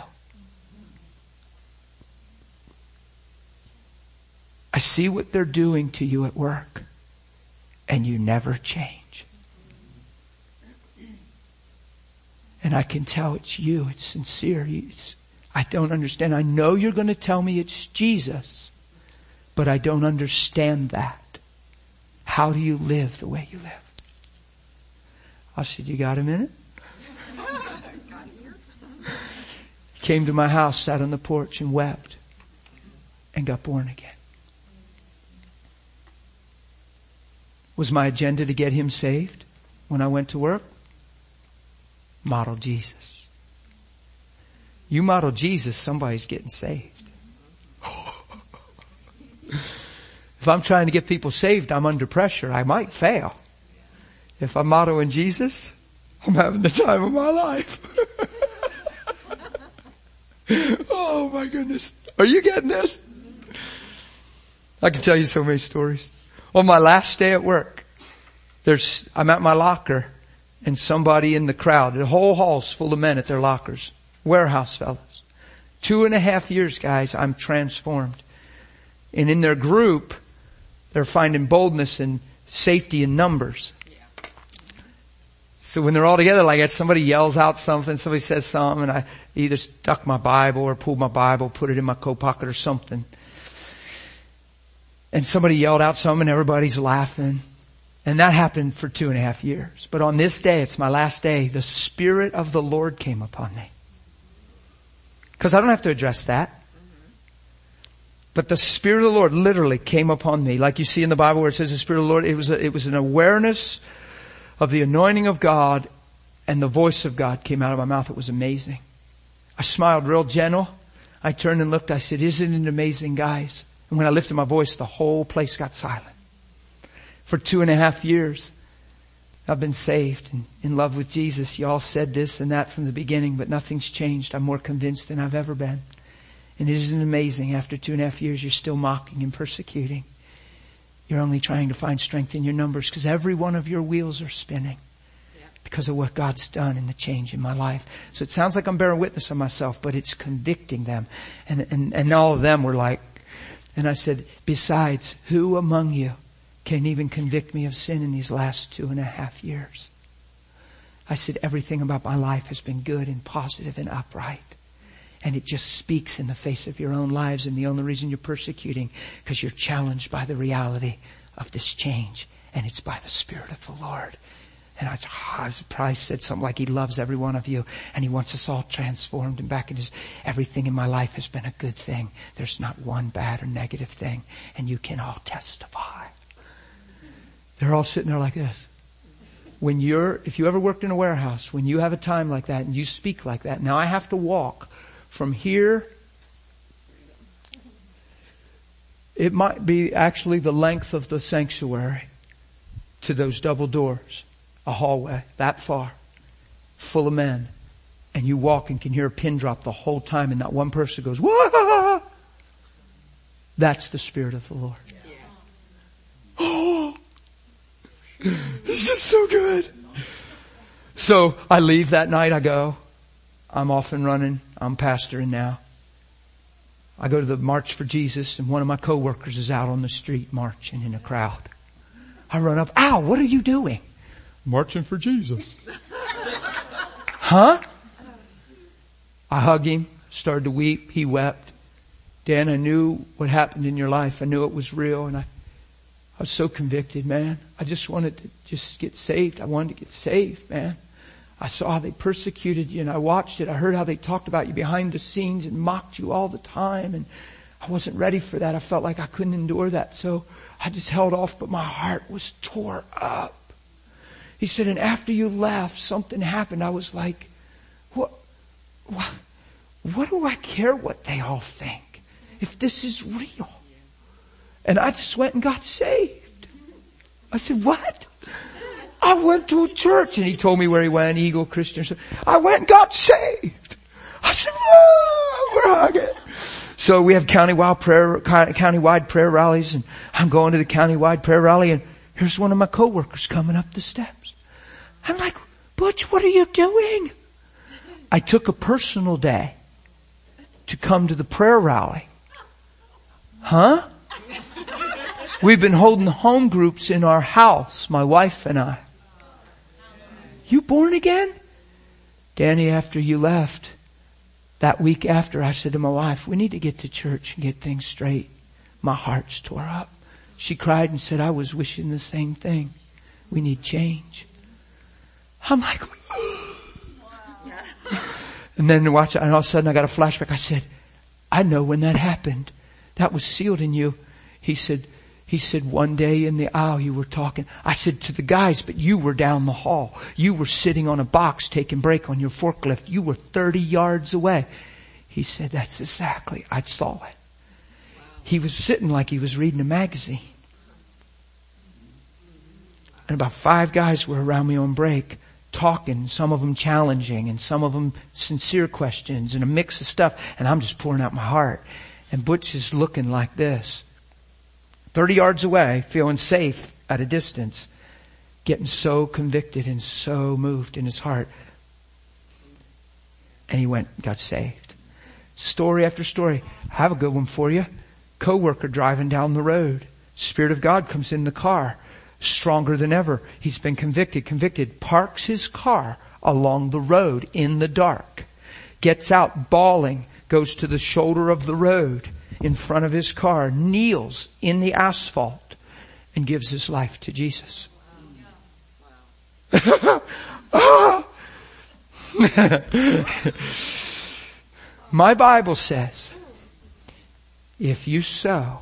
I see what they're doing to you at work, and you never change. And I can tell it's you. It's sincere. I don't understand. I know you're going to tell me it's Jesus, but I don't understand that. How do you live the way you live? I said, you got a minute? Came to my house, sat on the porch and wept and got born again. Was my agenda to get him saved when I went to work? Model Jesus. You model Jesus, somebody's getting saved. If I'm trying to get people saved, I'm under pressure. I might fail. If I'm modeling Jesus, I'm having the time of my life. Oh my goodness. Are you getting this? I can tell you so many stories. On my last day at work, I'm at my locker and somebody in the crowd, the whole hall's full of men at their lockers, warehouse fellas. 2.5 years, guys, I'm transformed. And in their group, they're finding boldness and safety in numbers. So when they're all together like that, somebody yells out something, somebody says something, and I either stuck my Bible or pulled my Bible, put it in my coat pocket or something. And somebody yelled out something and everybody's laughing. And that happened for 2.5 years. But on this day, it's my last day, the Spirit of the Lord came upon me. Because I don't have to address that. But the Spirit of the Lord literally came upon me. Like you see in the Bible where it says the Spirit of the Lord, it was an awareness of the anointing of God, and the voice of God came out of my mouth. It was amazing. I smiled real gentle. I turned and looked. I said, isn't it amazing, guys? And when I lifted my voice, the whole place got silent. For 2.5 years, I've been saved and in love with Jesus. You all said this and that from the beginning, but nothing's changed. I'm more convinced than I've ever been. And isn't it amazing? After 2.5 years, you're still mocking and persecuting. You're only trying to find strength in your numbers because every one of your wheels are spinning because of what God's done in the change in my life. So it sounds like I'm bearing witness on myself, but it's convicting them. And all of them were like, and I said, besides, who among you can even convict me of sin in these last 2.5 years? I said, everything about my life has been good and positive and upright. And it just speaks in the face of your own lives. And the only reason you're persecuting, because you're challenged by the reality of this change. And it's by the Spirit of the Lord. And I probably said something like, He loves every one of you. And He wants us all transformed. And back in everything in my life has been a good thing. There's not one bad or negative thing. And you can all testify. They're all sitting there like this. If you ever worked in a warehouse, when you have a time like that and you speak like that, now I have to walk from here, it might be actually the length of the sanctuary to those double doors, a hallway that far, full of men. And you walk and can hear a pin drop the whole time and not one person goes, whoa! That's the Spirit of the Lord. Oh, this is so good. So I leave that night, I go. I'm off and running. I'm pastoring now. I go to the March for Jesus and one of my coworkers is out on the street marching in a crowd. I run up. Ow, what are you doing? Marching for Jesus. Huh? I hug him, started to weep. He wept. Dan, I knew what happened in your life. I knew it was real and I was so convicted, man. I just wanted to just get saved. I wanted to get saved, man. I saw how they persecuted you and I watched it. I heard how they talked about you behind the scenes and mocked you all the time. And I wasn't ready for that. I felt like I couldn't endure that. So I just held off, but my heart was tore up. He said, and after you left, something happened. I was like, what do I care what they all think if this is real? And I just went and got saved. I said, what? I went to a church, and he told me where he went, Eagle Christian. I went and got saved. I said, whoa, we're hugging. So we have countywide prayer rallies, and I'm going to the countywide prayer rally, and here's one of my coworkers coming up the steps. I'm like, Butch, what are you doing? I took a personal day to come to the prayer rally. Huh? We've been holding home groups in our house, my wife and I. You born again? Danny, after you left, that week after, I said to my wife, we need to get to church and get things straight. My heart's tore up. She cried and said, I was wishing the same thing. We need change. I'm like, and then watch it, and all of a sudden I got a flashback. I said, I know when that happened. That was sealed in you. He said, one day in the aisle you were talking. I said to the guys, but you were down the hall. You were sitting on a box taking break on your forklift. You were 30 yards away. He said, that's exactly, I saw it. He was sitting like he was reading a magazine. And about 5 guys were around me on break, talking, some of them challenging and some of them sincere questions and a mix of stuff. And I'm just pouring out my heart. And Butch is looking like this. 30 yards away, feeling safe at a distance, getting so convicted and so moved in his heart. And he went and got saved. Story after story. I have a good one for you. Coworker driving down the road. Spirit of God comes in the car. Stronger than ever. He's been convicted. Parks his car along the road in the dark. Gets out bawling. Goes to the shoulder of the road in front of his car. Kneels in the asphalt and gives his life to Jesus. My Bible says, if you sow,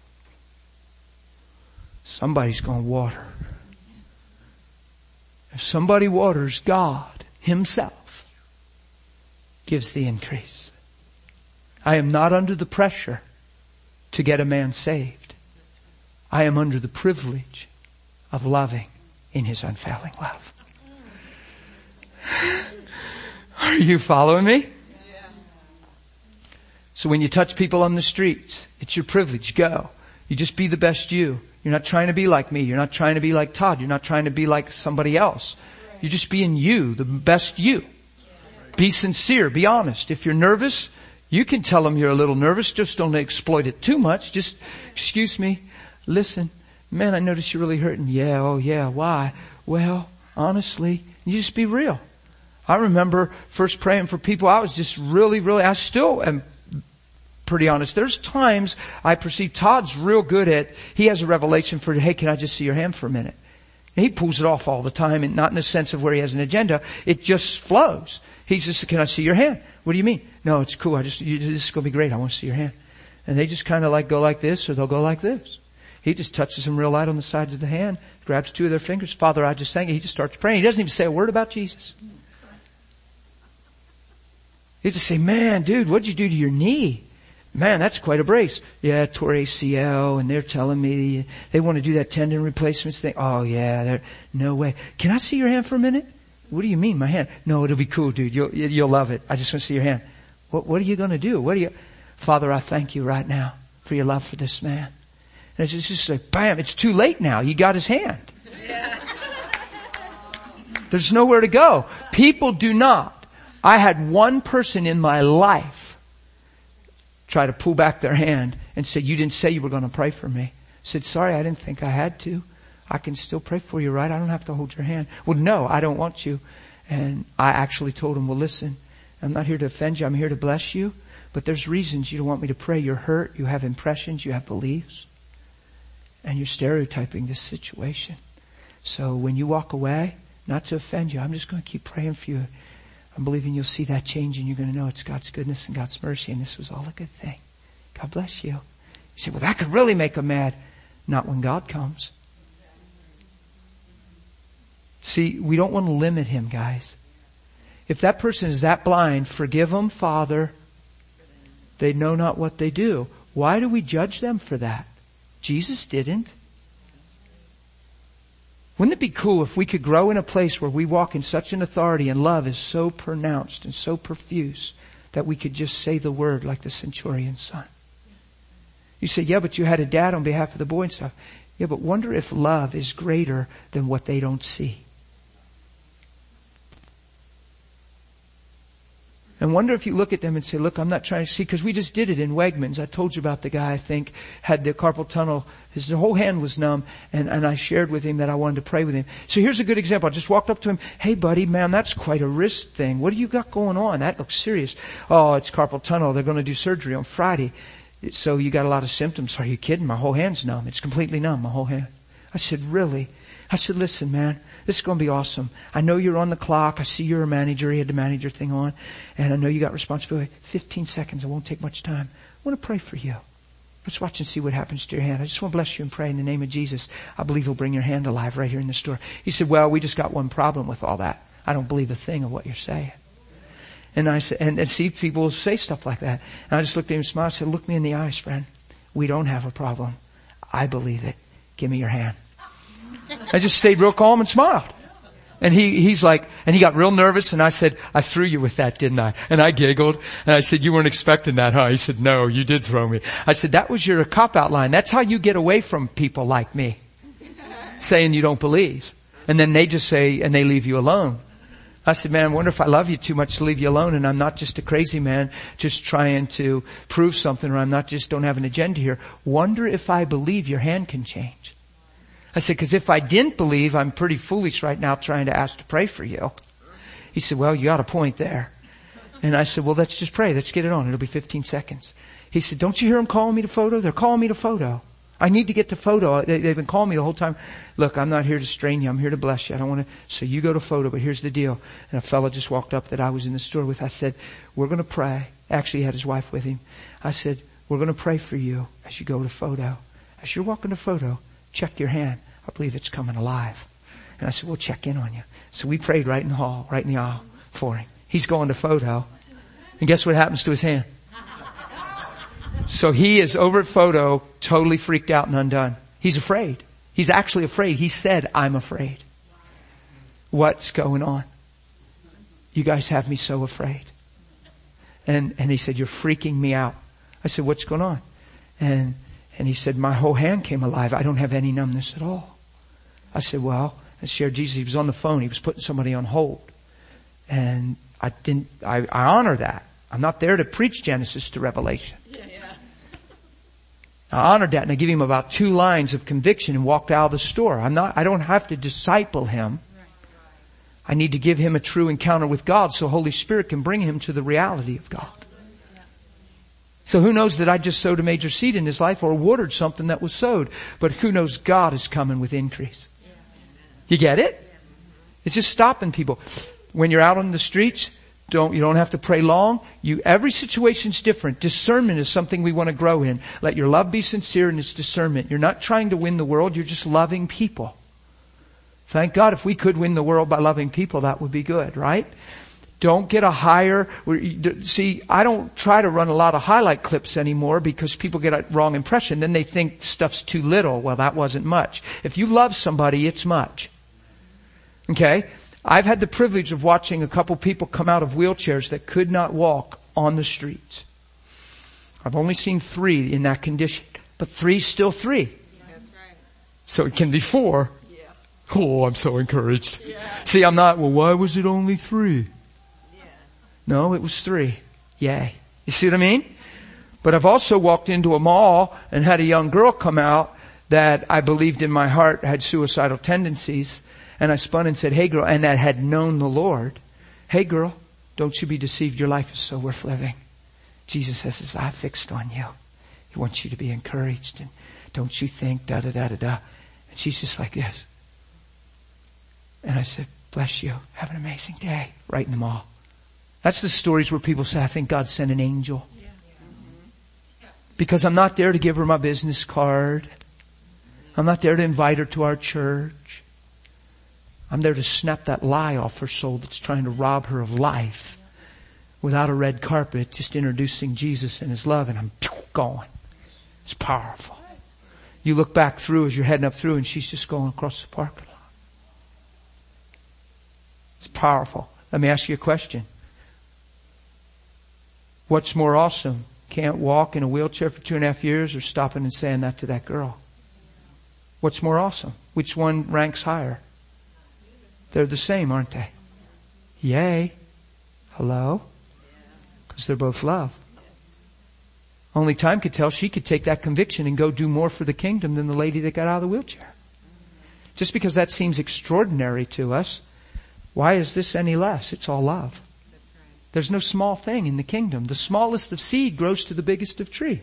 somebody's going to water. If somebody waters, God Himself gives the increase. I am not under the pressure to get a man saved. I am under the privilege of loving in His unfailing love. Are you following me? So when you touch people on the streets, it's your privilege. Go. You just be the best you. You're not trying to be like me. You're not trying to be like Todd. You're not trying to be like somebody else. You're just being you, the best you. Be sincere. Be honest. If you're nervous, you can tell them you're a little nervous. Just don't exploit it too much. Just, excuse me, listen, man, I notice you're really hurting. Yeah, oh yeah, why? Well, honestly, you just be real. I remember first praying for people. I was just really, I still am pretty honest. There's times I perceive Todd's real good at, he has a revelation for, hey, can I just see your hand for a minute? And he pulls it off all the time, and not in the sense of where he has an agenda. It just flows. He's just, can I see your hand? What do you mean? No, it's cool. This is going to be great. I want to see your hand. And they just kind of like go like this, or they'll go like this. He just touches them real light on the sides of the hand, grabs 2 of their fingers. Father, I just thank you. He just starts praying. He doesn't even say a word about Jesus. He just say, man, dude, what'd you do to your knee? Man, that's quite a brace. Yeah, tore ACL, and they're telling me they want to do that tendon replacements thing. Oh yeah, no way. Can I see your hand for a minute? What do you mean, my hand? No, it'll be cool, dude. You'll love it. I just want to see your hand. What are you going to do? Father, I thank you right now for your love for this man. And it's just like, bam, it's too late now. You got his hand. Yeah. There's nowhere to go. People do not. I had one person in my life try to pull back their hand and say, you didn't say you were going to pray for me. I said, sorry, I didn't think I had to. I can still pray for you, right? I don't have to hold your hand. Well, no, I don't want you. And I actually told him, well, listen, I'm not here to offend you. I'm here to bless you. But there's reasons you don't want me to pray. You're hurt. You have impressions. You have beliefs. And you're stereotyping this situation. So when you walk away, not to offend you, I'm just going to keep praying for you. I'm believing you'll see that change, and you're going to know it's God's goodness and God's mercy, and this was all a good thing. God bless you. You say, well, that could really make them mad. Not when God comes. See, we don't want to limit Him, guys. If that person is that blind, forgive them, Father. They know not what they do. Why do we judge them for that? Jesus didn't. Wouldn't it be cool if we could grow in a place where we walk in such an authority and love is so pronounced and so profuse that we could just say the word like the centurion's son? You say, yeah, but you had a dad on behalf of the boy and stuff. Yeah, but wonder if love is greater than what they don't see. And wonder if you look at them and say, look, I'm not trying to see, because we just did it in Wegmans. I told you about the guy, I think, had the carpal tunnel. His whole hand was numb, and I shared with him that I wanted to pray with him. So here's a good example. I just walked up to him. Hey, buddy, man, that's quite a wrist thing. What do you got going on? That looks serious. Oh, it's carpal tunnel. They're going to do surgery on Friday. So you got a lot of symptoms. Are you kidding? My whole hand's numb. It's completely numb, my whole hand. I said, really? I said, listen, man, this is going to be awesome. I know you're on the clock. I see you're a manager. He had the manager thing on. And I know you got responsibility. 15 seconds. It won't take much time. I want to pray for you. Let's watch and see what happens to your hand. I just want to bless you and pray in the name of Jesus. I believe He'll bring your hand alive right here in the store. He said, well, we just got one problem with all that. I don't believe a thing of what you're saying. And I said, and see, people will say stuff like that. And I just looked at him and smiled. I said, look me in the eyes, friend. We don't have a problem. I believe it. Give me your hand. I just stayed real calm and smiled. And he's like, and he got real nervous, and I said, I threw you with that, didn't I? And I giggled, and I said, you weren't expecting that, huh? He said, no, you did throw me. I said, that was your cop-out line. That's how you get away from people like me. Saying you don't believe. And then they just say, and they leave you alone. I said, man, I wonder if I love you too much to leave you alone, and I'm not just a crazy man just trying to prove something, or I'm not just don't have an agenda here. Wonder if I believe your hand can change. I said, because if I didn't believe, I'm pretty foolish right now trying to ask to pray for you. He said, well, you got a point there. And I said, well, let's just pray. Let's get it on. It'll be 15 seconds. He said, don't you hear them calling me to photo? They're calling me to photo. I need to get to photo. They've been calling me the whole time. Look, I'm not here to strain you. I'm here to bless you. I don't want to. So you go to photo, but here's the deal. And a fellow just walked up that I was in the store with. I said, we're going to pray. Actually, he had his wife with him. I said, we're going to pray for you as you go to photo. As you're walking to photo, check your hand. I believe it's coming alive. And I said, we'll check in on you. So we prayed right in the hall, right in the aisle for him. He's going to photo. And guess what happens to his hand? So he is over at photo, totally freaked out and undone. He's afraid. He's actually afraid. He said, I'm afraid. What's going on? You guys have me so afraid. And he said, you're freaking me out. I said, what's going on? And he said, my whole hand came alive. I don't have any numbness at all. I said, well, I shared Jesus. He was on the phone. He was putting somebody on hold. And I honor that. I'm not there to preach Genesis to Revelation. I honored that, and I give him about 2 lines of conviction and walked out of the store. I don't have to disciple him. I need to give him a true encounter with God so Holy Spirit can bring him to the reality of God. So who knows that I just sowed a major seed in his life or watered something that was sowed. But who knows God is coming with increase. You get it? It's just stopping people. When you're out on the streets, you don't have to pray long. Every situation's different. Discernment is something we want to grow in. Let your love be sincere in its discernment. You're not trying to win the world. You're just loving people. Thank God if we could win the world by loving people, that would be good, right? Don't get a higher, see, I don't try to run a lot of highlight clips anymore because people get a wrong impression. Then they think stuff's too little. Well, that wasn't much. If you love somebody, it's much. Okay? I've had the privilege of watching a couple people come out of wheelchairs that could not walk on the streets. I've only seen 3 in that condition, but 3's still 3. Yeah, that's right. So it can be 4. Yeah. Oh, I'm so encouraged. Yeah. See, I'm not, well, why was it only 3? Yeah. No, it was 3. Yay. You see what I mean? But I've also walked into a mall and had a young girl come out that I believed in my heart had suicidal tendencies. And I spun and said, hey girl, and that had known the Lord. Hey girl, don't you be deceived. Your life is so worth living. Jesus has his eye fixed on you. He wants you to be encouraged. And don't you think da da da da da. And she's just like this. And I said, bless you. Have an amazing day. Right in the mall. That's the stories where people say, I think God sent an angel. Because I'm not there to give her my business card. I'm not there to invite her to our church. I'm there to snap that lie off her soul that's trying to rob her of life. without a red carpet, just introducing Jesus and His love, and I'm going. It's powerful. You look back through as you're heading up through, and she's just going across the parking lot. It's powerful. Let me ask you a question. What's more awesome? Can't walk in a wheelchair for 2.5 years, or stopping and saying that to that girl? What's more awesome? Which one ranks higher? They're the same, aren't they? Yay. Hello? Because they're both love. Only time could tell. She could take that conviction and go do more for the kingdom than the lady that got out of the wheelchair. Just because that seems extraordinary to us, why is this any less? It's all love. There's no small thing in the kingdom. The smallest of seed grows to the biggest of tree.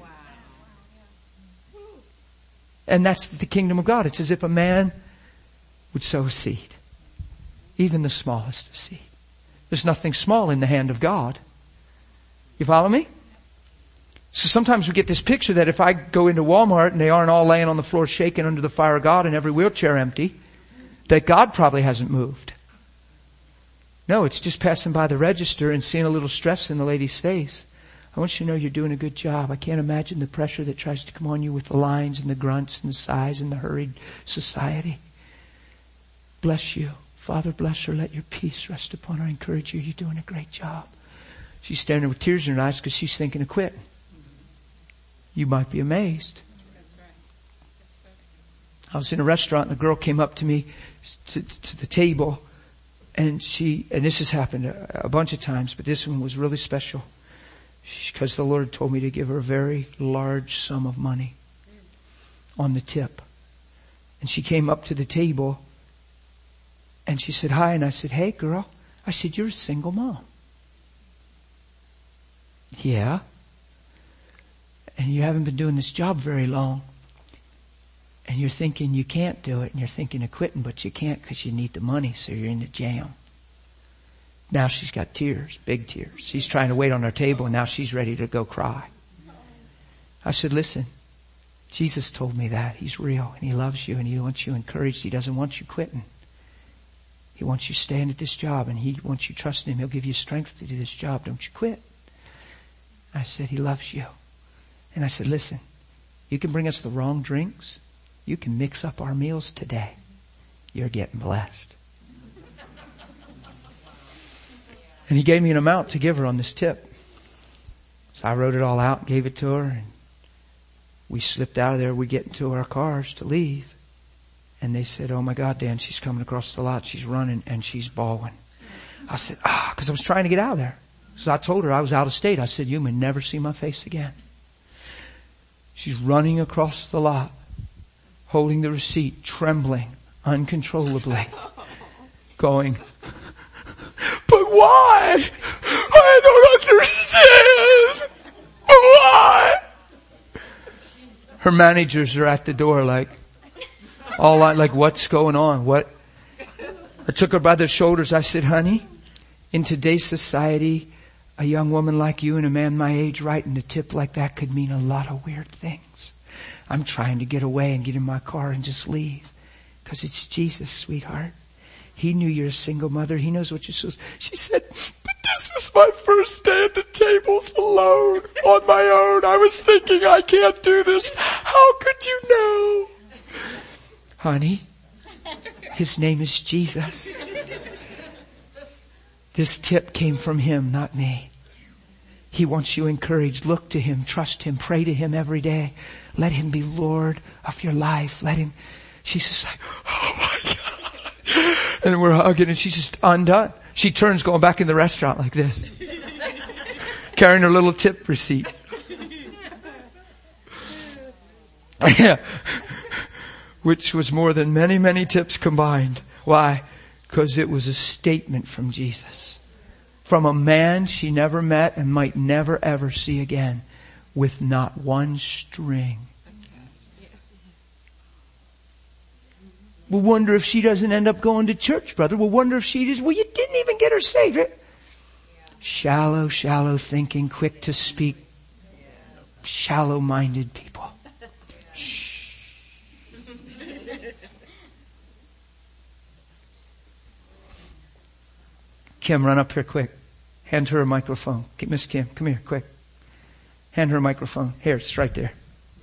And that's the kingdom of God. It's as if a man would sow a seed. Even the smallest of seed. There's nothing small in the hand of God. You follow me? So sometimes we get this picture that if I go into Walmart and they aren't all laying on the floor shaking under the fire of God and every wheelchair empty, that God probably hasn't moved. No, it's just passing by the register and seeing a little stress in the lady's face. I want you to know you're doing a good job. I can't imagine the pressure that tries to come on you with the lines and the grunts and the sighs and the hurried society. Bless you. Father, bless her. Let your peace rest upon her. I encourage you. You're doing a great job. She's standing there with tears in her eyes because she's thinking of quitting. You might be amazed. I was in a restaurant and a girl came up to me to the table, and this has happened a bunch of times, but this one was really special because the Lord told me to give her a very large sum of money on the tip. And she came up to the table and she said, hi. And I said, hey girl. I said, you're a single mom. Yeah. And you haven't been doing this job very long. And you're thinking you can't do it, and you're thinking of quitting, but you can't because you need the money, so you're in the jam. Now she's got tears, big tears. She's trying to wait on her table, and now she's ready to go cry. I said, listen, Jesus told me that. He's real, and He loves you, and He wants you encouraged. He doesn't want you quitting. He wants you staying at this job, and He wants you trusting Him. He'll give you strength to do this job. Don't you quit. I said, He loves you. And I said, listen, you can bring us the wrong drinks. You can mix up our meals today. You're getting blessed. And He gave me an amount to give her on this tip. So I wrote it all out, gave it to her, and we slipped out of there. We get into our cars to leave. And they said, oh my God, Dan, she's coming across the lot. She's running and she's bawling. I said, because I was trying to get out of there. So I told her I was out of state. I said, you may never see my face again. She's running across the lot, holding the receipt, trembling uncontrollably, going, but why? I don't understand. Why? Her managers are at the door like, what's going on? What? I took her by the shoulders. I said, honey, in today's society, a young woman like you and a man my age writing a tip like that could mean a lot of weird things. I'm trying to get away and get in my car and just leave. Because it's Jesus, sweetheart. He knew you're a single mother. He knows what you're supposed to. She said, but this was my first day at the tables alone, on my own. I was thinking, I can't do this. How could you know? Honey, His name is Jesus. This tip came from Him, not me. He wants you encouraged. Look to Him, trust Him, pray to Him every day. Let Him be Lord of your life. Let Him. She's just like, oh my God. And we're hugging and she's just undone. She turns going back in the restaurant like this. Carrying her little tip receipt. Yeah. Which was more than many, many tips combined. Why? Because it was a statement from Jesus. From a man she never met and might never ever see again, with not one string. We'll wonder if she doesn't end up going to church, brother. We'll wonder if she just, well, you didn't even get her saved. Right? Shallow, shallow thinking, quick to speak, shallow-minded people. Shh. Kim, run up here quick. Hand her a microphone. Miss Kim, come here, quick. Hand her a microphone. Here, it's right there.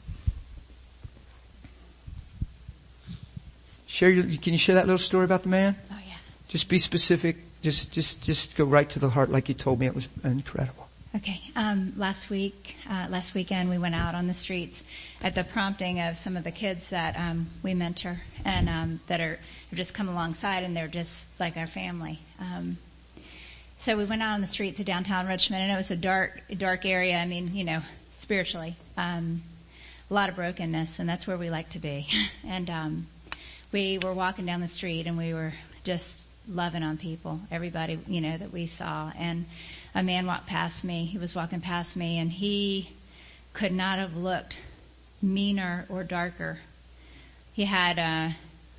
Can you share that little story about the man? Oh yeah. Just be specific. Just go right to the heart like you told me. It was incredible. Okay. Last weekend we went out on the streets at the prompting of some of the kids that we mentor and that have just come alongside, and they're just like our family. So we went out on the streets of downtown Richmond, and it was a dark area. I mean, spiritually, a lot of brokenness, and that's where we like to be. And we were walking down the street, and we were just loving on people, everybody, that we saw. And a man walked past me. He was walking past me, and he could not have looked meaner or darker. He had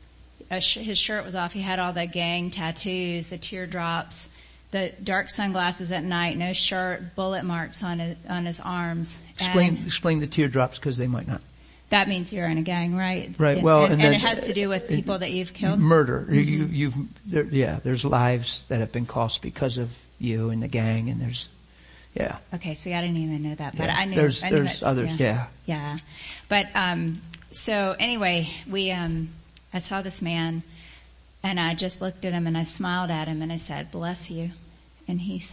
his shirt was off. He had all the gang tattoos, the teardrops, the dark sunglasses at night, no shirt, bullet marks on his arms. Explain the teardrops, because they might not. That means you're in a gang, right? Right. Well, and it has to do with people that you've killed. Murder. Mm-hmm. There's lives that have been cost because of you and the gang, and there's, yeah. Okay, see, I didn't even know that, but yeah. I knew. There's others, yeah. Yeah. But, so anyway, I saw this man, and I just looked at him, and I smiled at him, and I said, "Bless you." And he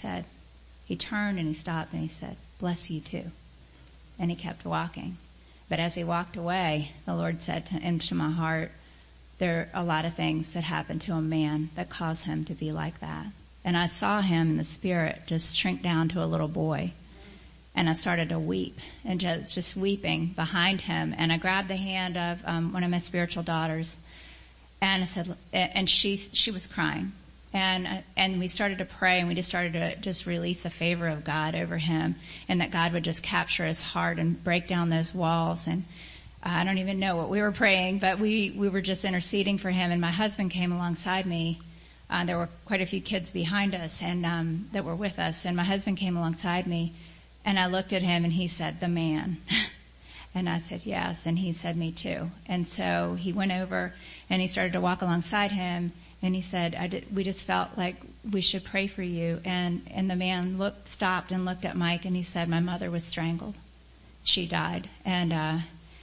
turned and he stopped and he said, "Bless you too." And he kept walking. But as he walked away, the Lord said into my heart, there are a lot of things that happen to a man that cause him to be like that. And I saw him in the spirit just shrink down to a little boy. And I started to weep, and just weeping behind him. And I grabbed the hand of one of my spiritual daughters, and I said, and she was crying. And we started to pray, and we just started to just release the favor of God over him, and that God would just capture his heart and break down those walls. And I don't even know what we were praying, but we were just interceding for him. And my husband came alongside me. There were quite a few kids behind us and that were with us. And my husband came alongside me, and I looked at him, and he said, "The man." And I said, "Yes." And he said, "Me too." And so he went over, and he started to walk alongside him. And he said, we just felt like we should pray for you. And the man stopped and looked at Mike, and he said, "My mother was strangled. She died." And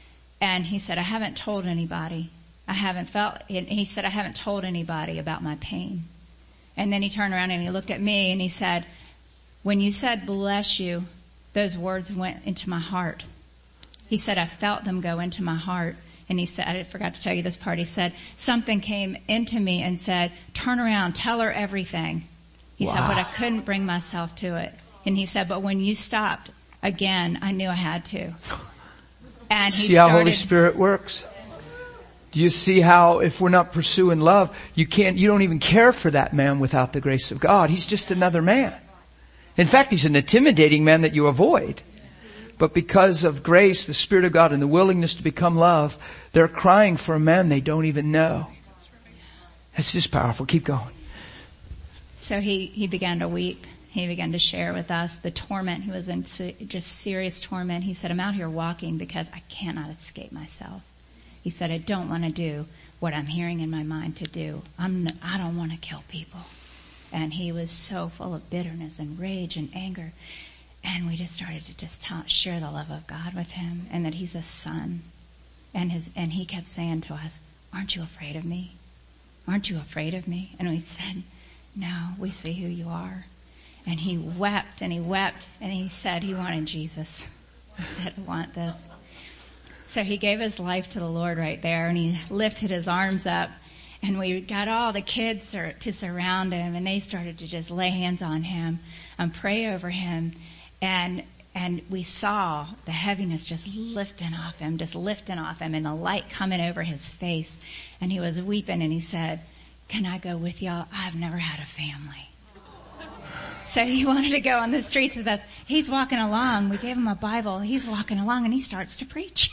he said, "I haven't told anybody. He said, "I haven't told anybody about my pain." And then he turned around and he looked at me, and he said, "When you said bless you, those words went into my heart." He said, "I felt them go into my heart." And he said, I forgot to tell you this part, he said, something came into me and said, "Turn around, tell her everything." He said, but I couldn't bring myself to it. And he said, "But when you stopped again, I knew I had to." And see how Holy Spirit works? Do you see how if we're not pursuing love, you don't even care for that man without the grace of God. He's just another man. In fact, he's an intimidating man that you avoid. But because of grace, the Spirit of God, and the willingness to become love, they're crying for a man they don't even know. It's just powerful. Keep going. So he began to weep. He began to share with us the torment. He was in just serious torment. He said, "I'm out here walking because I cannot escape myself." He said, "I don't want to do what I'm hearing in my mind to do. I don't want to kill people." And he was so full of bitterness and rage and anger. And we just started to share the love of God with him, and that he's a son. And he kept saying to us, "Aren't you afraid of me? Aren't you afraid of me?" And we said, "No, we see who you are." And he wept and he wept, and he said he wanted Jesus. He said, "I want this." So he gave his life to the Lord right there, and he lifted his arms up, and we got all the kids to surround him, and they started to just lay hands on him and pray over him. And we saw the heaviness just lifting off him, and the light coming over his face. And he was weeping, and he said, "Can I go with y'all? I've never had a family." So he wanted to go on the streets with us. He's walking along. We gave him a Bible. He's walking along, and he starts to preach.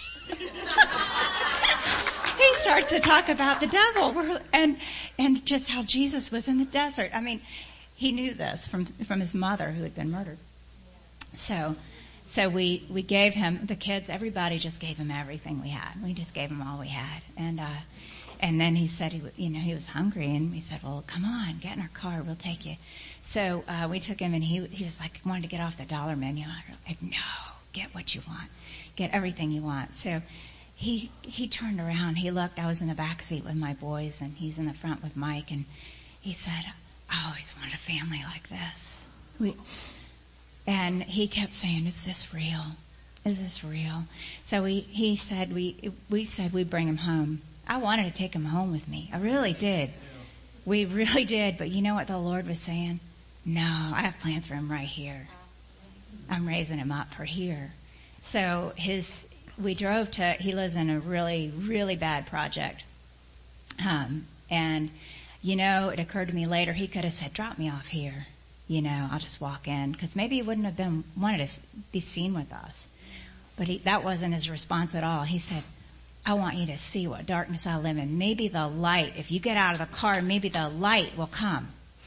He starts to talk about the devil and just how Jesus was in the desert. I mean, he knew this from his mother, who had been murdered. So we gave him, the kids, everybody just gave him everything we had. We just gave him all we had. and then he said he was hungry, and we said, well, come on, get in our car, we'll take you. So we took him, and he was like, wanted to get off the dollar menu. I was like, no, get what you want, get everything you want. So he turned around, he looked. I was in the back seat with my boys, and he's in the front with Mike, and he said, I always wanted a family like this. And he kept saying, is this real? Is this real? So he said we said we'd bring him home. I wanted to take him home with me. I really did. We really did. But you know what the Lord was saying? No, I have plans for him right here. I'm raising him up for here. So we drove to, he lives in a really, really bad project. And it occurred to me later, he could have said, drop me off here. I'll just walk in. Because maybe he wouldn't have wanted to be seen with us. But that wasn't his response at all. He said, I want you to see what darkness I live in. Maybe the light, if you get out of the car, maybe the light will come.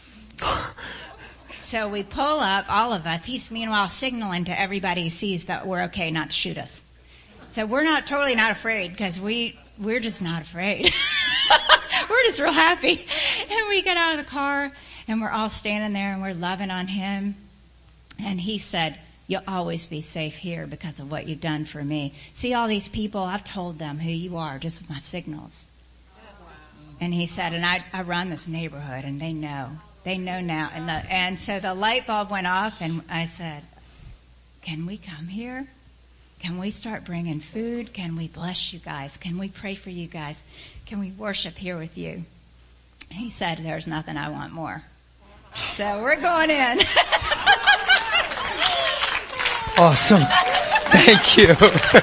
So we pull up, all of us. He's meanwhile signaling to everybody he sees that we're okay not to shoot us. So we're totally not afraid, because we're just not afraid. We're just real happy. And we get out of the car, and we're all standing there, and we're loving on him. And he said, you'll always be safe here because of what you've done for me. See all these people, I've told them who you are just with my signals. And he said, and I run this neighborhood, and they know now. And so the light bulb went off, and I said, can we come here? Can we start bringing food? Can we bless you guys? Can we pray for you guys? Can we worship here with you? He said, there's nothing I want more. So we're going in. Awesome. Thank you.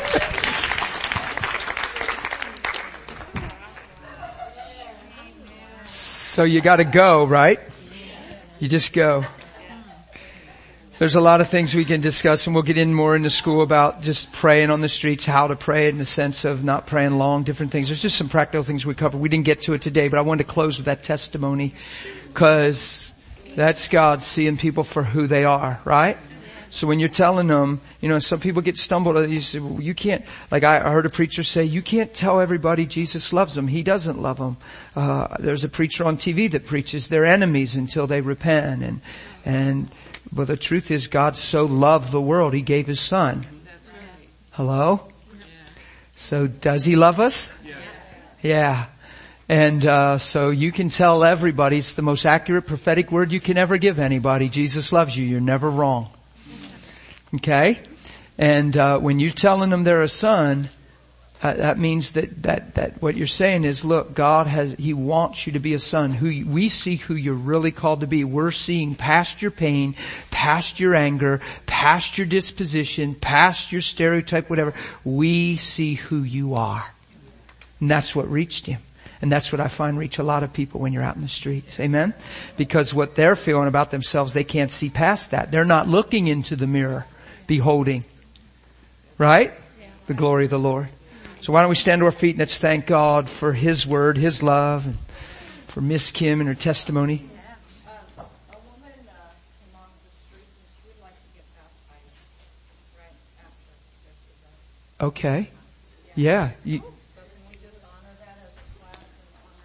So you got to go, right? You just go. So there's a lot of things we can discuss, and we'll get in more into school about just praying on the streets, how to pray in the sense of not praying long, different things. There's just some practical things we cover. We didn't get to it today, but I wanted to close with that testimony, because that's God seeing people for who they are, right? So when you're telling them, some people get stumbled. You say, well, you can't, like I heard a preacher say, you can't tell everybody Jesus loves them. He doesn't love them. There's a preacher on TV that preaches they're enemies until they repent. But the truth is, God so loved the world, He gave His Son. Hello? So does He love us? Yes. Yeah. And so you can tell everybody, it's the most accurate prophetic word you can ever give anybody. Jesus loves you. You're never wrong. Okay? And when you're telling them they're a son, that means that what you're saying is, look, He wants you to be a son. We see who you're really called to be. We're seeing past your pain, past your anger, past your disposition, past your stereotype, whatever. We see who you are. And that's what reached Him. And that's what I find reach a lot of people when you're out in the streets. Amen? Because what they're feeling about themselves, they can't see past that. They're not looking into the mirror, beholding. Right? The glory of the Lord. So why don't we stand to our feet and let's thank God for His word, His love, and for Miss Kim and her testimony. A woman came off the streets and she would like to get baptized right after. Okay. Yeah. So can we just honor that as a class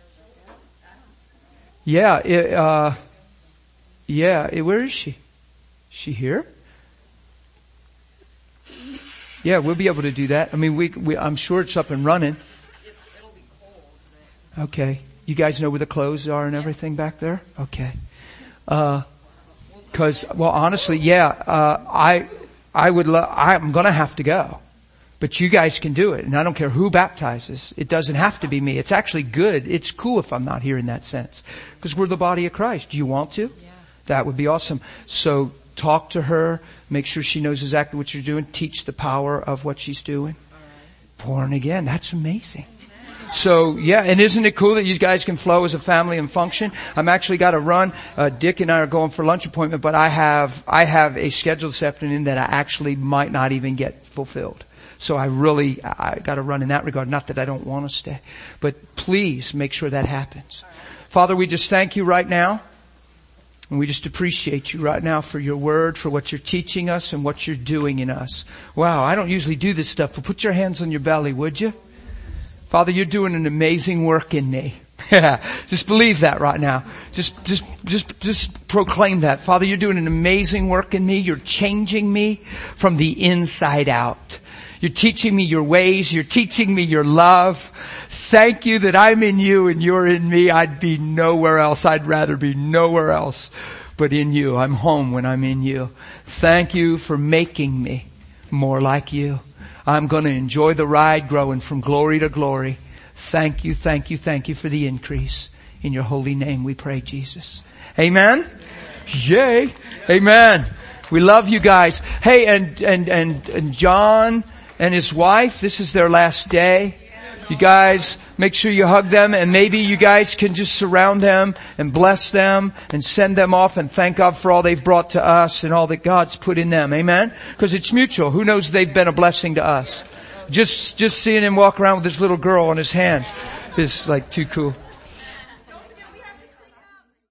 and honor the death? Where is she? Is she here? Yeah, we'll be able to do that. I mean, I'm sure it's up and running. It'll be cold. Okay. You guys know where the clothes are and everything back there? Okay. Honestly, I'm gonna have to go. But you guys can do it. And I don't care who baptizes. It doesn't have to be me. It's actually good. It's cool if I'm not here in that sense. Because we're the body of Christ. Do you want to? Yeah. That would be awesome. So talk to her. Make sure she knows exactly what you're doing. Teach the power of what she's doing. Born again. That's amazing. So, yeah, and isn't it cool that you guys can flow as a family and function? I'm actually got to run. Dick and I are going for lunch appointment, but I have a schedule this afternoon that I actually might not even get fulfilled. So I got to run in that regard. Not that I don't want to stay, but please make sure that happens. Father, we just thank you right now. And we just appreciate you right now for your word, for what you're teaching us and what you're doing in us. Wow, I don't usually do this stuff, but put your hands on your belly, would you? Father, you're doing an amazing work in me. Just believe that right now. Just proclaim that. Father, you're doing an amazing work in me. You're changing me from the inside out. You're teaching me your ways. You're teaching me your love. Thank you that I'm in you and you're in me. I'd be nowhere else. I'd rather be nowhere else but in you. I'm home when I'm in you. Thank you for making me more like you. I'm going to enjoy the ride, growing from glory to glory. Thank you, thank you, thank you for the increase. In your holy name we pray, Jesus. Amen? Yay. Amen. We love you guys. Hey, and John and his wife, this is their last day. You guys, make sure you hug them, and maybe you guys can just surround them and bless them and send them off and thank God for all they've brought to us and all that God's put in them. Amen? Because it's mutual. Who knows they've been a blessing to us? Just seeing him walk around with this little girl on his hand is like too cool.